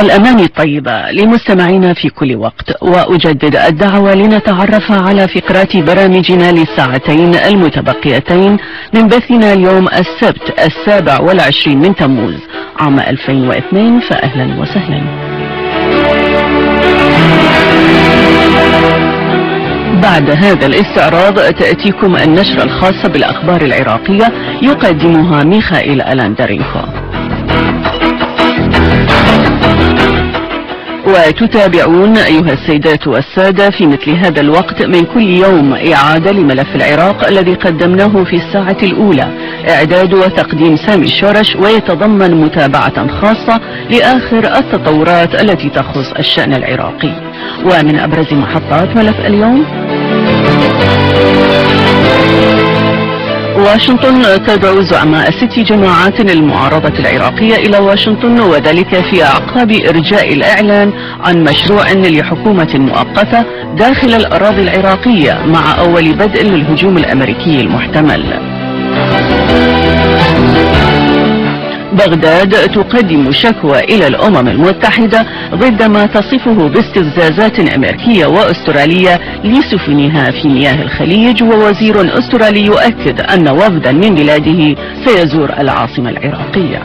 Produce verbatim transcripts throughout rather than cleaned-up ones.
الأماني الطيبة لمستمعينا في كل وقت، وأجدد الدعوة لنتعرف على فقرات برامجنا للساعتين المتبقيتين من بثنا اليوم السبت السابع والعشرين من تموز عام ألفين واثنين، فأهلا وسهلا. بعد هذا الاستعراض تأتيكم النشرة الخاصة بالأخبار العراقية يقدمها ميخائيل ألاندرينكو، وتتابعون أيها السيدات والسادة في مثل هذا الوقت من كل يوم إعادة لملف العراق الذي قدمناه في الساعة الأولى، إعداد وتقديم سامي الشورش، ويتضمن متابعة خاصة لآخر التطورات التي تخص الشأن العراقي. ومن أبرز محطات ملف اليوم: واشنطن تدعو زعماء ست جماعات المعارضة العراقية إلى واشنطن، وذلك في أعقاب إرجاء الإعلان عن مشروع لحكومة مؤقتة داخل الأراضي العراقية مع أول بدء للهجوم الأمريكي المحتمل. بغداد تقدم شكوى إلى الأمم المتحدة ضد ما تصفه باستفزازات أمريكية وأسترالية لسفنها في مياه الخليج، ووزير أسترالي يؤكد أن وفدا من بلاده سيزور العاصمة العراقية.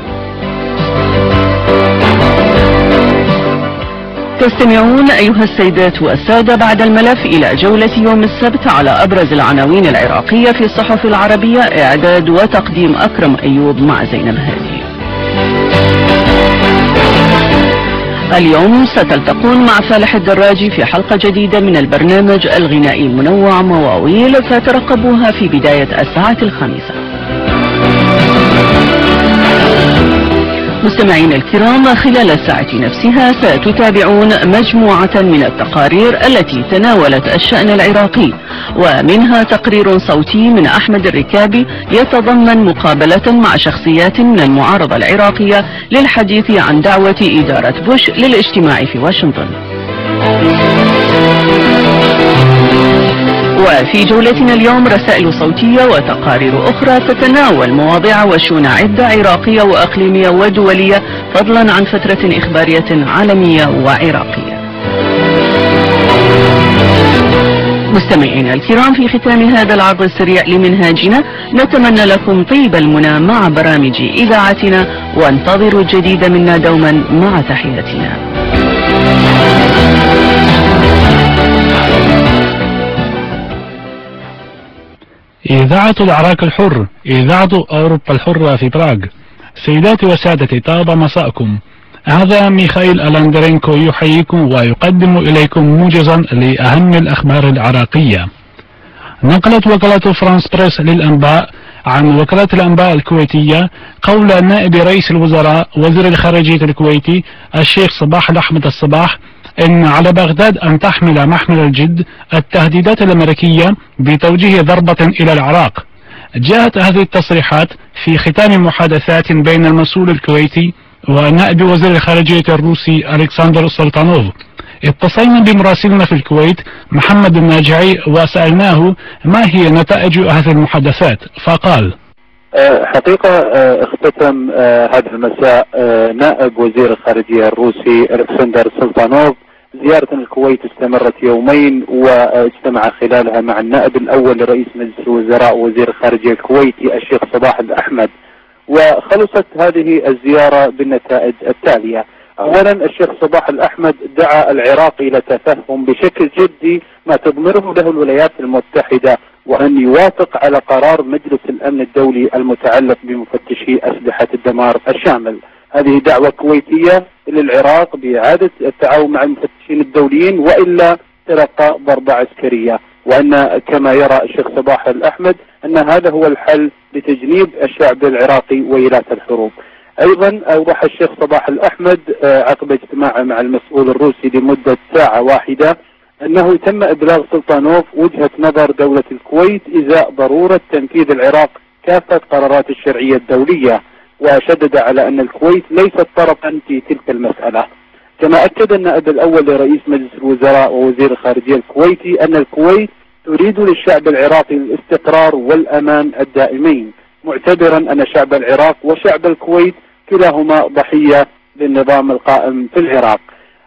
تستمعون أيها السيدات والسادة بعد الملف إلى جولة يوم السبت على أبرز العناوين العراقية في الصحف العربية، إعداد وتقديم أكرم أيوب مع زينب هادي. اليوم ستلتقون مع فالح الدراجي في حلقة جديدة من البرنامج الغنائي المنوع مواويل، فترقبوها في بداية الساعة الخامسة. مستمعين الكرام، خلال الساعة نفسها ستتابعون مجموعة من التقارير التي تناولت الشأن العراقي، ومنها تقرير صوتي من أحمد الركابي يتضمن مقابلة مع شخصيات من المعارضة العراقية للحديث عن دعوة إدارة بوش للاجتماع في واشنطن. وفي جولتنا اليوم رسائل صوتية وتقارير أخرى تتناول مواضيع وشؤون عدة عراقية وأقليمية ودولية، فضلا عن فترة إخبارية عالمية وعراقية. مستمعينا الكرام، في ختام هذا العرض السريع لمنهاجنا نتمنى لكم طيب المنى مع برامج إذاعتنا، وانتظروا الجديد منا دوما مع تحياتنا. إذاعة العراق الحر، إذاعة أوروبا الحرة في براغ. سيداتي وسادتي، طاب مساءكم. هذا ميخائيل ألاندرينكو يحييكم ويقدم إليكم موجزا لأهم الأخبار العراقية. نقلت وكالة فرانس بريس للأنباء عن وكالة الأنباء الكويتية قول نائب رئيس الوزراء وزير الخارجية الكويتي الشيخ صباح الأحمد الصباح إن على بغداد أن تحمل محمل الجد التهديدات الأمريكية بتوجيه ضربة إلى العراق. جاءت هذه التصريحات في ختام محادثات بين المسؤول الكويتي ونائب وزير الخارجية الروسي ألكسندر سلطانوف. اتصلنا بمراسلنا في الكويت محمد الناجعي وسألناه ما هي نتائج هذه المحادثات، فقال: حقيقة اختتم هذا المساء نائب وزير الخارجية الروسي ألكسندر سلطانوف زيارة الكويت استمرت يومين، واجتمع خلالها مع النائب الأول لرئيس مجلس الوزراء وزير الخارجية الكويتي الشيخ صباح الأحمد. وخلصت هذه الزيارة بالنتائج التالية: أولا، الشيخ صباح الأحمد دعا العراق إلى تفهم بشكل جدي ما تضمره له الولايات المتحدة، وأن يوافق على قرار مجلس الأمن الدولي المتعلق بمفتشي أسلحة الدمار الشامل. هذه دعوة كويتية للعراق بإعادة التعاون مع المفتشين الدوليين، وإلا تلقى ضربة عسكرية، وأن كما يرى الشيخ صباح الأحمد أن هذا هو الحل لتجنيب الشعب العراقي ويلات الحروب. أيضا أوضح الشيخ صباح الأحمد عقب اجتماعه مع المسؤول الروسي لمدة ساعة واحدة أنه تم إبلاغ سلطانوف وجهة نظر دولة الكويت إزاء ضرورة تنفيذ العراق كافة قرارات الشرعية الدولية، وشدد على أن الكويت ليست طرفا في تلك المسألة. كما أكد النائب الأول لرئيس مجلس الوزراء ووزير الخارجية الكويتي أن الكويت تريد للشعب العراقي الاستقرار والأمان الدائمين، معتبرا أن شعب العراق وشعب الكويت كلاهما ضحية للنظام القائم في العراق.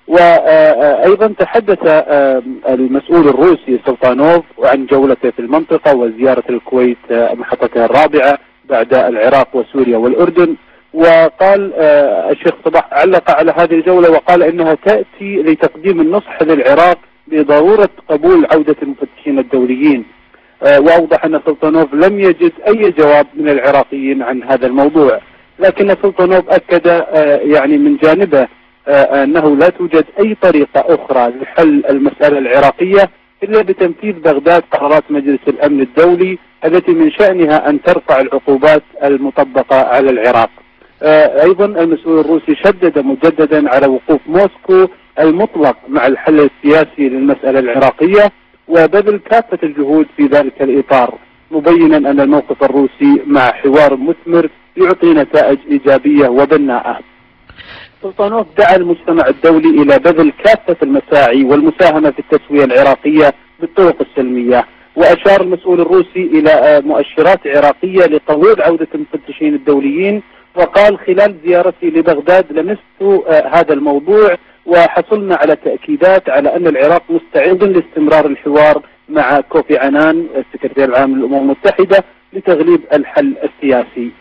وأيضا تحدث المسؤول الروسي سلطانوف عن جولته في المنطقة وزيارة الكويت محطتها الرابعة بعد العراق وسوريا والأردن. وقال الشيخ صباح علق على هذه الجولة وقال إنها تأتي لتقديم النصح للعراق بضرورة قبول عودة المفتشين الدوليين. وأوضح أن سلطانوف لم يجد أي جواب من العراقيين عن هذا الموضوع، لكن سلطانوف أكد يعني من جانبه أنه لا توجد أي طريقة أخرى لحل المسألة العراقية إلا بتنفيذ بغداد قرارات مجلس الأمن الدولي التي من شأنها أن ترفع العقوبات المطبقة على العراق. أيضا المسؤول الروسي شدد مجددا على وقوف موسكو المطلق مع الحل السياسي للمسألة العراقية وبذل كافة الجهود في ذلك الإطار، مبينا أن الموقف الروسي مع حوار مثمر يعطي نتائج إيجابية وبناءة. سلطانوف دعا المجتمع الدولي إلى بذل كافة المساعي والمساهمة في التسوية العراقية بالطرق السلمية. وأشار المسؤول الروسي إلى مؤشرات عراقية لقبول عودة المفتشين الدوليين، وقال خلال زيارتي لبغداد لمست هذا الموضوع وحصلنا على تأكيدات على أن العراق مستعد لاستمرار الحوار مع كوفي عنان السكرتير العام للأمم المتحدة لتغليب الحل السياسي.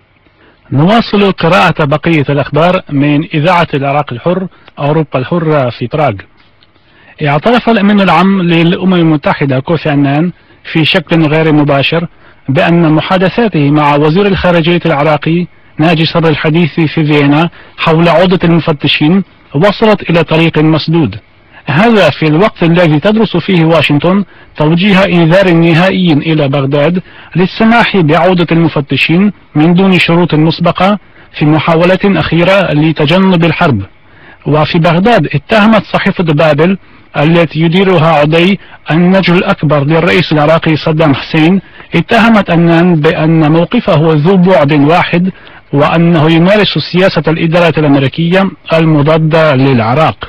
نواصل قراءة بقية الأخبار من إذاعة العراق الحر أوروبا الحرة في براغ. اعترف الأمين العام للأمم المتحدة كوفي عنان في شكل غير مباشر بأن محادثاته مع وزير الخارجية العراقي ناجي صدر الحديث في فيينا حول عودة المفتشين وصلت إلى طريق مسدود، هذا في الوقت الذي تدرس فيه واشنطن توجيه إنذار نهائي إلى بغداد للسماح بعودة المفتشين من دون شروط مسبقة في محاولة أخيرة لتجنب الحرب. وفي بغداد اتهمت صحيفة بابل التي يديرها عدي النجل الأكبر للرئيس العراقي صدام حسين اتهمت عنان بأن موقفه ذو بعد واحد وأنه يمارس سياسة الإدارة الأمريكية المضادة للعراق.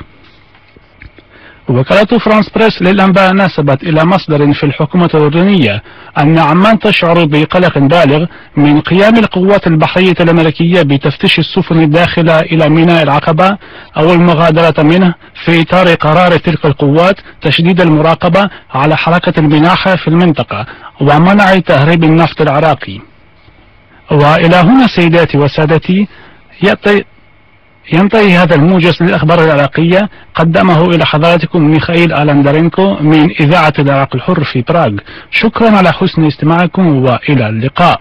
وكالة فرانس بريس للأنباء نسبت إلى مصدر في الحكومة الأردنية أن عمان تشعر بقلق بالغ من قيام القوات البحرية الأمريكية بتفتيش السفن الداخلة إلى ميناء العقبة أو المغادرة منه في إطار قرار تلك القوات تشديد المراقبة على حركة الملاحة في المنطقة ومنع تهريب النفط العراقي. وإلى هنا سيداتي وسادتي يأتي ينتهي هذا الموجز للأخبار العراقية، قدمه إلى حضراتكم ميخائيل ألاندرينكو من إذاعة العراق الحر في براغ. شكرا على حسن استماعكم وإلى اللقاء.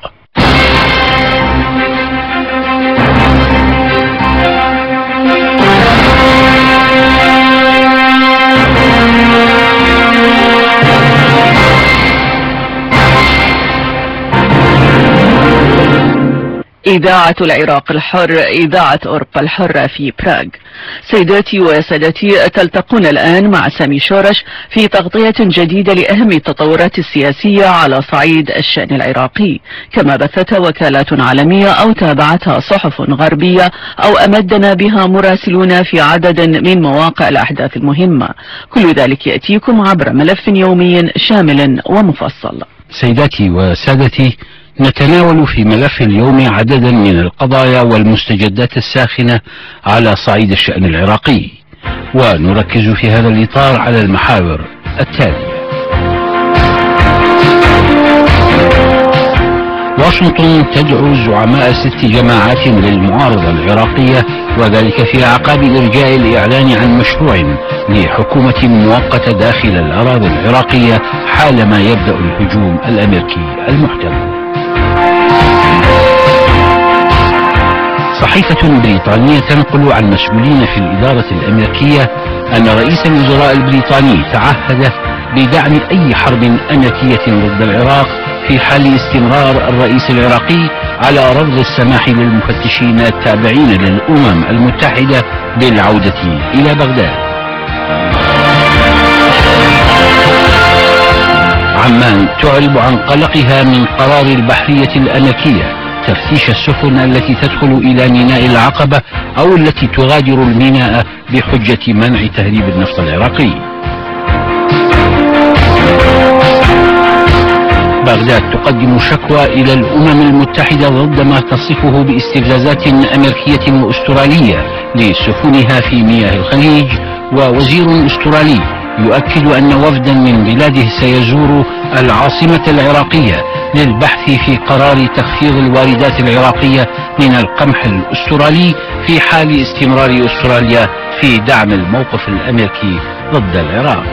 إذاعة العراق الحر، إذاعة أوروبا الحرة في براغ. سيداتي وسادتي، تلتقون الآن مع سامي شورش في تغطية جديدة لأهم التطورات السياسية على صعيد الشأن العراقي، كما بثتها وكالات عالمية أو تابعتها صحف غربية أو أمدنا بها مراسلون في عدد من مواقع الأحداث المهمة. كل ذلك يأتيكم عبر ملف يومي شامل ومفصل. سيداتي وسادتي، نتناول في ملف اليوم عددا من القضايا والمستجدات الساخنة على صعيد الشأن العراقي، ونركز في هذا الإطار على المحاور التالية. واشنطن تدعو زعماء ست جماعات للمعارضة العراقية، وذلك في أعقاب إرجاء الإعلان عن مشروع لحكومة مؤقتة داخل الأراضي العراقية حالما يبدأ الهجوم الأمريكي المحتمل. صحيفة بريطانية تنقل عن مسؤولين في الإدارة الأمريكية أن رئيس الوزراء البريطاني تعهد بدعم أي حرب أمريكية ضد العراق في حال استمرار الرئيس العراقي على رفض السماح للمفتشين التابعين للأمم المتحدة بالعودة إلى بغداد. عمان تعرب عن قلقها من قرار البحرية الأمريكية تفتيش السفن التي تدخل إلى ميناء العقبة أو التي تغادر الميناء بحجة منع تهريب النفط العراقي. بغداد تقدم شكوى إلى الأمم المتحدة ضد ما تصفه باستفزازات أمريكية وأسترالية لسفنها في مياه الخليج، ووزير أسترالي يؤكد أن وفدا من بلاده سيزور العاصمة العراقية للبحث في قرار تخفيض الواردات العراقية من القمح الأسترالي في حال استمرار أستراليا في دعم الموقف الأمريكي ضد العراق.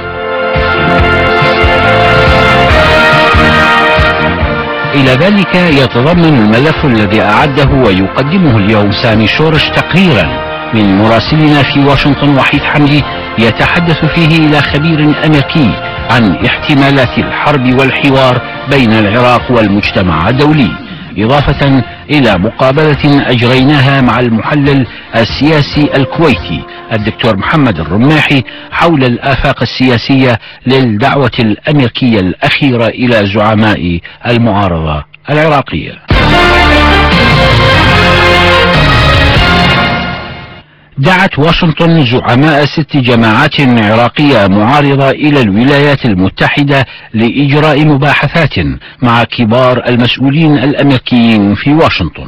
إلى ذلك يتضمن الملف الذي أعده ويقدمه اليوم سامي شورش تقريرا من مراسلنا في واشنطن وحيد حمدي يتحدث فيه إلى خبير أمريكي عن احتمالات الحرب والحوار بين العراق والمجتمع الدولي، إضافة إلى مقابلة أجريناها مع المحلل السياسي الكويتي الدكتور محمد الرماحي حول الآفاق السياسية للدعوة الأمريكية الأخيرة إلى زعماء المعارضة العراقية. دعت واشنطن زعماء ست جماعات عراقية معارضة إلى الولايات المتحدة لإجراء مباحثات مع كبار المسؤولين الأمريكيين في واشنطن.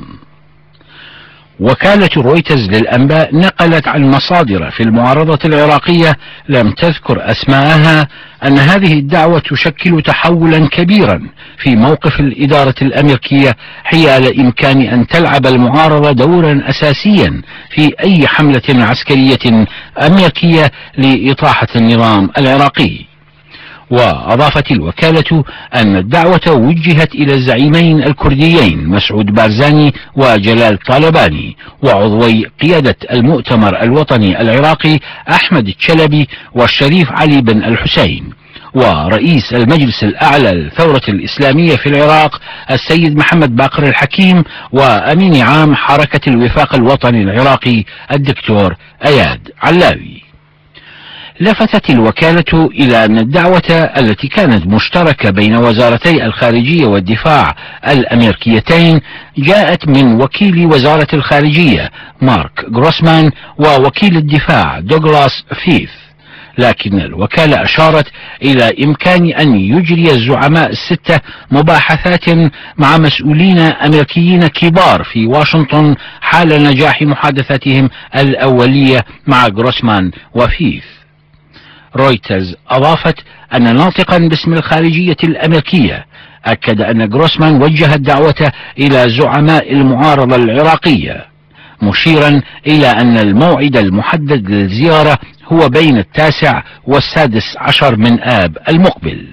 وكالة رويترز للأنباء نقلت عن مصادر في المعارضة العراقية لم تذكر أسماءها أن هذه الدعوة تشكل تحولا كبيرا في موقف الإدارة الأمريكية حيال إمكان أن تلعب المعارضة دورا أساسيا في أي حملة عسكرية أمريكية لإطاحة النظام العراقي. وأضافت الوكالة أن الدعوة وجهت إلى الزعيمين الكرديين مسعود بارزاني وجلال طالباني وعضوي قيادة المؤتمر الوطني العراقي أحمد الشلبي والشريف علي بن الحسين، ورئيس المجلس الأعلى للثورة الإسلامية في العراق السيد محمد باقر الحكيم، وأمين عام حركة الوفاق الوطني العراقي الدكتور أياد علاوي. لفتت الوكالة إلى أن الدعوة التي كانت مشتركة بين وزارتي الخارجية والدفاع الأمريكيتين جاءت من وكيل وزارة الخارجية مارك غروسمان ووكيل الدفاع دوغلاس فيث، لكن الوكالة أشارت إلى إمكان أن يجري الزعماء الستة مباحثات مع مسؤولين أمريكيين كبار في واشنطن حال نجاح محادثاتهم الأولية مع غروسمان وفيث. رويترز أضافت أن ناطقا باسم الخارجية الأمريكية أكد أن غروسمان وجه الدعوة إلى زعماء المعارضة العراقية، مشيرا إلى أن الموعد المحدد للزيارة هو بين التاسع والسادس عشر من آب المقبل.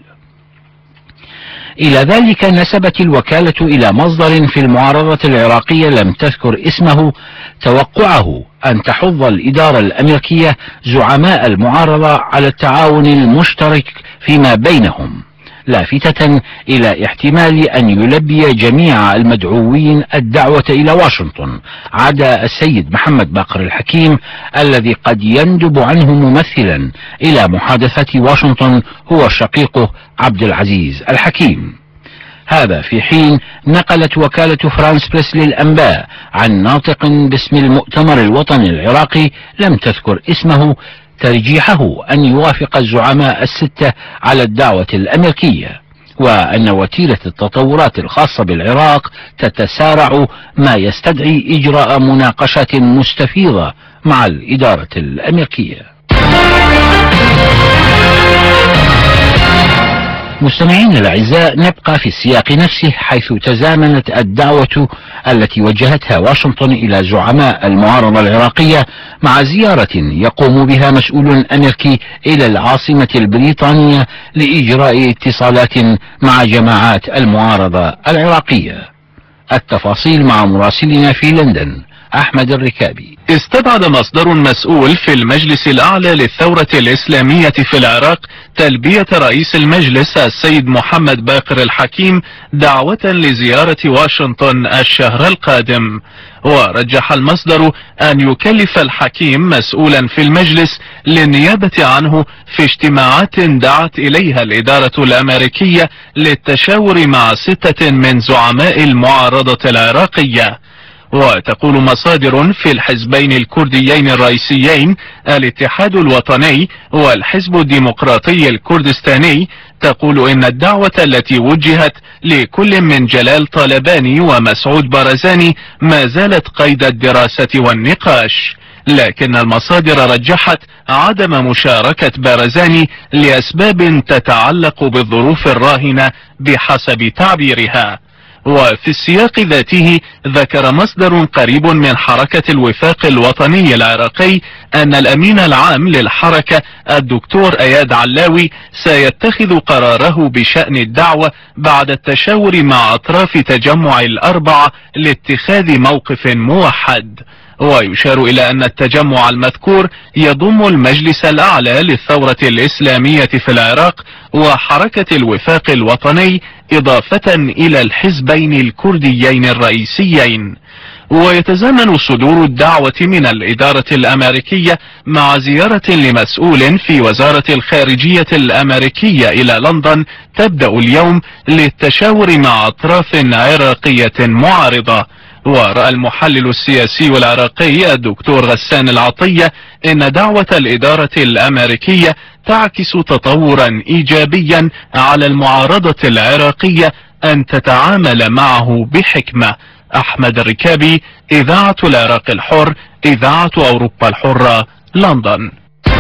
إلى ذلك نسبت الوكالة إلى مصدر في المعارضة العراقية لم تذكر اسمه توقعه أن تحض الإدارة الأمريكية زعماء المعارضة على التعاون المشترك فيما بينهم، لافتة إلى احتمال أن يلبي جميع المدعوين الدعوة إلى واشنطن عدا السيد محمد باقر الحكيم الذي قد يندب عنه ممثلا إلى محادثة واشنطن هو شقيقه عبد العزيز الحكيم. هذا في حين نقلت وكالة فرانس بريس للأنباء عن ناطق باسم المؤتمر الوطني العراقي لم تذكر اسمه ترجيحه أن يوافق الزعماء الستة على الدعوة الأمريكية، وأن وتيرة التطورات الخاصة بالعراق تتسارع ما يستدعي إجراء مناقشات مستفيضة مع الإدارة الأمريكية. مستمعين الأعزاء، نبقى في السياق نفسه حيث تزامنت الدعوة التي وجهتها واشنطن إلى زعماء المعارضة العراقية مع زيارة يقوم بها مسؤول أمريكي إلى العاصمة البريطانية لإجراء اتصالات مع جماعات المعارضة العراقية. التفاصيل مع مراسلنا في لندن أحمد الركابي. استبعد مصدر مسؤول في المجلس الأعلى للثورة الإسلامية في العراق تلبية رئيس المجلس السيد محمد باقر الحكيم دعوة لزيارة واشنطن الشهر القادم، ورجح المصدر أن يكلف الحكيم مسؤولا في المجلس للنيابة عنه في اجتماعات دعت إليها الإدارة الأمريكية للتشاور مع ستة من زعماء المعارضة العراقية. وتقول مصادر في الحزبين الكرديين الرئيسيين الاتحاد الوطني والحزب الديمقراطي الكردستاني تقول إن الدعوة التي وجهت لكل من جلال طالباني ومسعود بارزاني ما زالت قيد الدراسة والنقاش، لكن المصادر رجحت عدم مشاركة بارزاني لأسباب تتعلق بالظروف الراهنة بحسب تعبيرها. وفي السياق ذاته ذكر مصدر قريب من حركة الوفاق الوطني العراقي أن الأمين العام للحركة الدكتور أياد علاوي سيتخذ قراره بشأن الدعوة بعد التشاور مع أطراف تجمع الأربعة لاتخاذ موقف موحد. ويشار إلى أن التجمع المذكور يضم المجلس الأعلى للثورة الإسلامية في العراق وحركة الوفاق الوطني إضافة إلى الحزبين الكرديين الرئيسيين. ويتزامن صدور الدعوة من الإدارة الأمريكية مع زيارة لمسؤول في وزارة الخارجية الأمريكية إلى لندن تبدأ اليوم للتشاور مع أطراف عراقية معارضة. ورأى المحلل السياسي العراقي الدكتور غسان العطية إن دعوة الإدارة الأمريكية تعكس تطورا إيجابيا على المعارضة العراقية أن تتعامل معه بحكمة. أحمد الركابي، إذاعة العراق الحر، إذاعة أوروبا الحرة، لندن.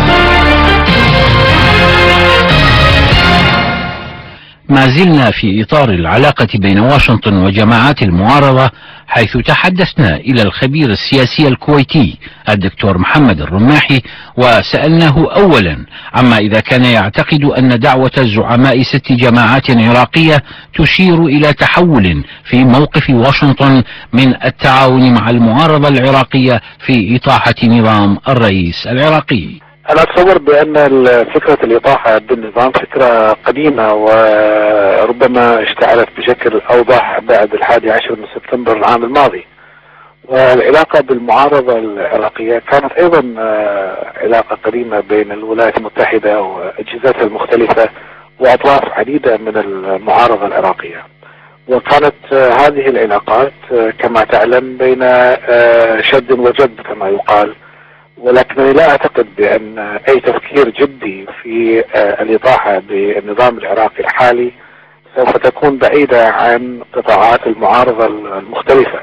ما زلنا في إطار العلاقة بين واشنطن وجماعات المعارضة، حيث تحدثنا إلى الخبير السياسي الكويتي الدكتور محمد الرماحي وسألناه أولا عما إذا كان يعتقد أن دعوة الزعماء ست جماعات عراقية تشير إلى تحول في موقف واشنطن من التعاون مع المعارضة العراقية في إطاحة نظام الرئيس العراقي. أنا أتصور بأن فكرة الإطاحة بالنظام فكرة قديمة وربما اشتعلت بشكل أوضح بعد الحادي عشر من سبتمبر العام الماضي. والعلاقة بالمعارضة العراقية كانت أيضا علاقة قديمة بين الولايات المتحدة وأجهزتها المختلفة وأطراف عديدة من المعارضة العراقية. وكانت هذه العلاقات كما تعلم بين شد وجد كما يقال، ولكنني لا أعتقد بأن أي تفكير جدي في الإطاحة بالنظام العراقي الحالي سوف تكون بعيدة عن قطاعات المعارضة المختلفة.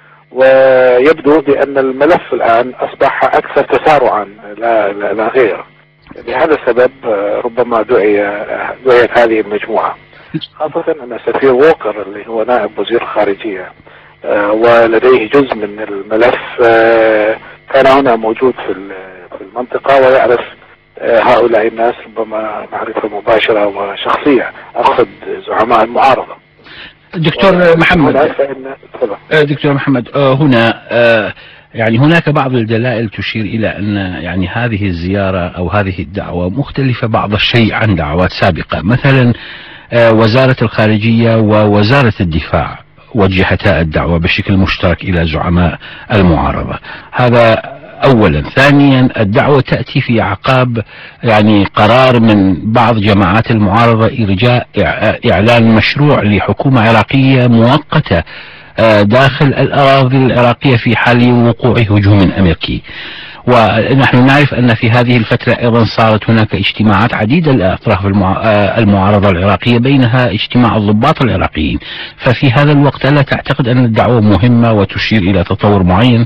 ويبدو بأن الملف الآن أصبح أكثر تسارعا لا, لا, لا غير. لهذا السبب ربما دعي دعيت هذه المجموعة، خاصة أن سفير ووكر اللي هو نائب وزير الخارجية ولديه جزء من الملف كان هنا موجود في في المنطقة ويعرف هؤلاء الناس ربما معرفة مباشرة وشخصية، أقصد زعماء المعارضة. دكتور محمد دكتور محمد هنا يعني هناك بعض الدلائل تشير إلى أن يعني هذه الزيارة أو هذه الدعوة مختلفة بعض الشيء عن دعوات سابقة. مثلا وزارة الخارجية ووزارة الدفاع وجهتا الدعوة بشكل مشترك إلى زعماء المعارضة، هذا أولا. ثانيا الدعوة تأتي في أعقاب يعني قرار من بعض جماعات المعارضة إرجاء إعلان مشروع لحكومة عراقية مؤقتة داخل الأراضي العراقية في حال وقوع هجوم أمريكي. ونحن نعرف أن في هذه الفترة أيضا صارت هناك اجتماعات عديدة لأطراف المعارضة العراقية، بينها اجتماع الضباط العراقيين. ففي هذا الوقت ألا تعتقد أن الدعوة مهمة وتشير إلى تطور معين؟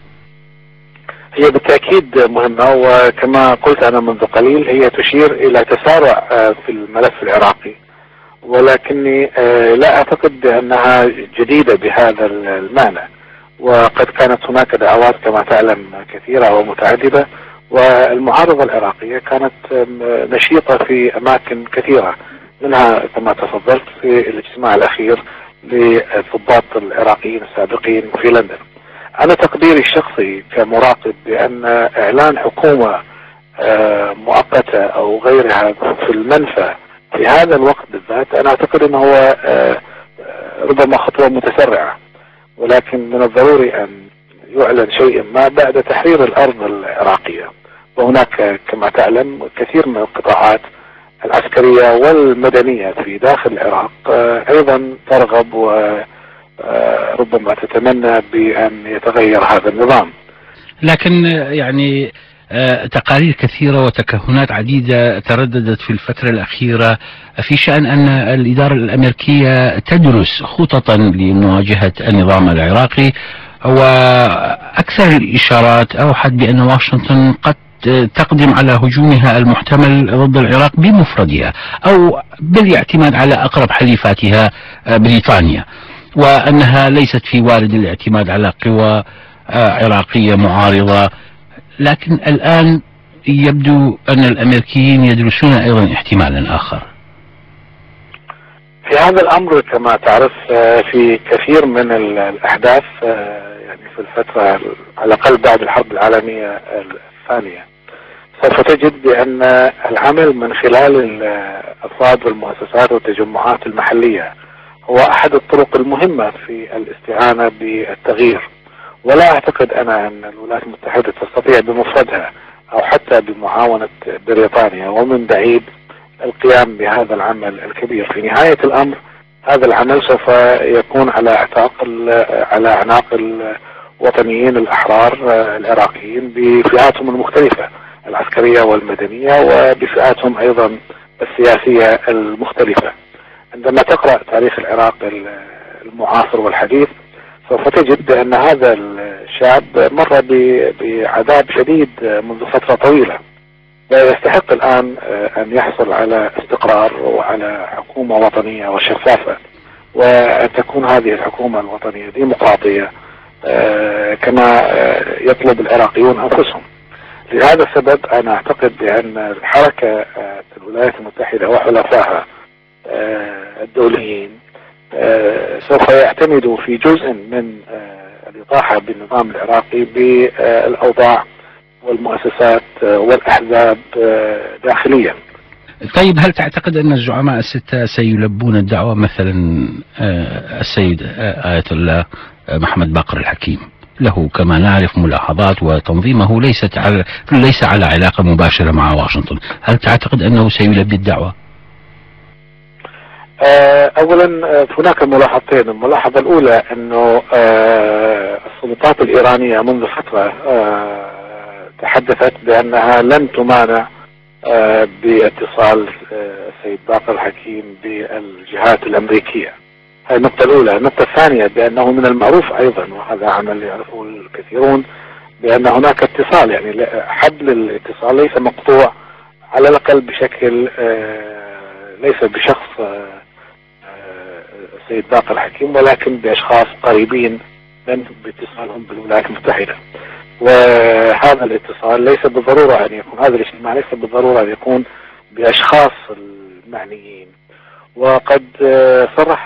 هي بالتأكيد مهمة، وكما قلت أنا منذ قليل هي تشير إلى تسارع في الملف العراقي، ولكني لا أعتقد بأنها جديدة بهذا المعنى. وقد كانت هناك دعوات كما تعلم كثيرة ومتعددة، والمعارضة العراقية كانت نشيطة في أماكن كثيرة، منها كما تفضلت في الاجتماع الأخير للضباط العراقيين السابقين في لندن. أنا تقديري الشخصي كمراقب بأن إعلان حكومة مؤقتة أو غيرها في المنفى في هذا الوقت بالذات أنا أعتقد أنه هو ربما خطوة متسرعة، ولكن من الضروري أن يعلن شيء ما بعد تحرير الأرض العراقية. وهناك كما تعلم كثير من القطاعات العسكرية والمدنية في داخل العراق أيضا ترغب وربما تتمنى بأن يتغير هذا النظام. لكن يعني تقارير كثيرة وتكهنات عديدة ترددت في الفترة الأخيرة في شأن أن الإدارة الأمريكية تدرس خططا لمواجهة النظام العراقي، وأكثر الإشارات أوحت بأن واشنطن قد تقدم على هجومها المحتمل ضد العراق بمفردها أو بالاعتماد على أقرب حليفاتها بريطانيا، وأنها ليست في وارد الاعتماد على قوى عراقية معارضة. لكن الآن يبدو أن الأمريكيين يدرسون أيضا احتمالا آخر. في هذا الأمر كما تعرف في كثير من الأحداث يعني في الفترة على الأقل بعد الحرب العالمية الثانية سوف تجد بأن العمل من خلال الأفراد والمؤسسات والتجمعات المحلية هو أحد الطرق المهمة في الاستعانة بالتغيير. ولا أعتقد أنا أن الولايات المتحدة تستطيع بمفردها أو حتى بمعاونة بريطانيا ومن بعيد القيام بهذا العمل الكبير. في نهاية الأمر هذا العمل سوف يكون على اعتاق على أعناق الوطنيين الأحرار العراقيين بفئاتهم المختلفة العسكرية والمدنية وبفئاتهم أيضا السياسية المختلفة. عندما تقرأ تاريخ العراق المعاصر والحديث سوف تجد بأن هذا الشعب مر بعذاب شديد منذ فترة طويلة، ويستحق الآن أن يحصل على استقرار وعلى حكومة وطنية وشفافة، وأن تكون هذه الحكومة الوطنية ديمقراطية كما يطلب العراقيون أنفسهم. لهذا السبب أنا أعتقد بأن الحركة الولايات المتحدة وحلفائها الدوليين سوف يعتمدوا في جزء من الإطاحة بالنظام العراقي بالأوضاع والمؤسسات والأحزاب داخليا. طيب، هل تعتقد أن الزعماء الستة سيلبون الدعوة، مثلا السيد آية الله محمد باقر الحكيم له كما نعرف ملاحظات وتنظيمه ليست على ليس على علاقة مباشرة مع واشنطن، هل تعتقد أنه سيلبي الدعوة؟ أولا هناك ملاحظتين. الملاحظة الأولى أنه السلطات الإيرانية منذ فترة تحدثت بأنها لن تمانع باتصال السيد باقر الحكيم بالجهات الأمريكية. هذه النقطة الأولى. النقطة الثانية بأنه من المعروف أيضا، وهذا عمل يعرفه الكثيرون، بأن هناك اتصال، يعني حبل الاتصال ليس مقطوع على الأقل بشكل ليس بشخص السيد باقر الحكيم ولكن بأشخاص قريبين من باتصالهم بالولايات المتحدة. وهذا الاتصال ليس بالضرورة أن يكون هذا الاجتماع ليس بالضرورة أن يكون بأشخاص المعنيين. وقد صرح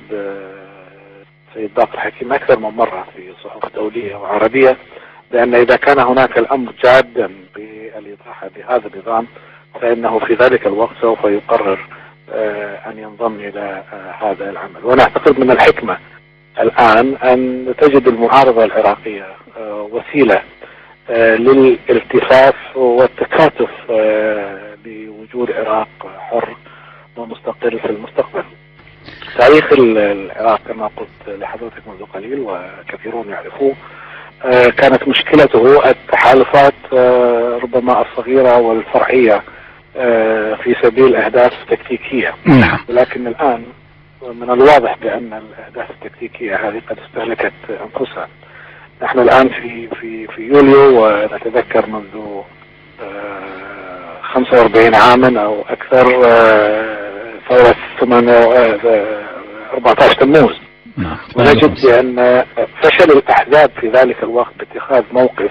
السيد باقر الحكيم أكثر من مرة في صحف دولية وعربية بأن إذا كان هناك الأمر جادا بالإطاحة بهذا النظام فإنه في ذلك الوقت سوف يقرر أن ينضم إلى هذا العمل. وأنا أعتقد من الحكمة الآن أن تجد المعارضة العراقية وسيلة للالتفاف والتكاتف لوجود عراق حر ومستقل في المستقبل. تاريخ العراق كما قلت لحضرتك منذ قليل وكثيرون يعرفوه كانت مشكلته التحالفات ربما الصغيرة والفرعية في سبيل أهداف تكتيكية. نعم. ولكن الآن من الواضح بأن الأهداف التكتيكية هذه قد استهلكت أنفسها. نحن الآن في في في يوليو، ونتذكر منذ خمسة وأربعين عاما أو أكثر ثورة أربعة عشر تموز. نعم. ونجد بأن فشل الأحزاب في ذلك الوقت باتخاذ موقف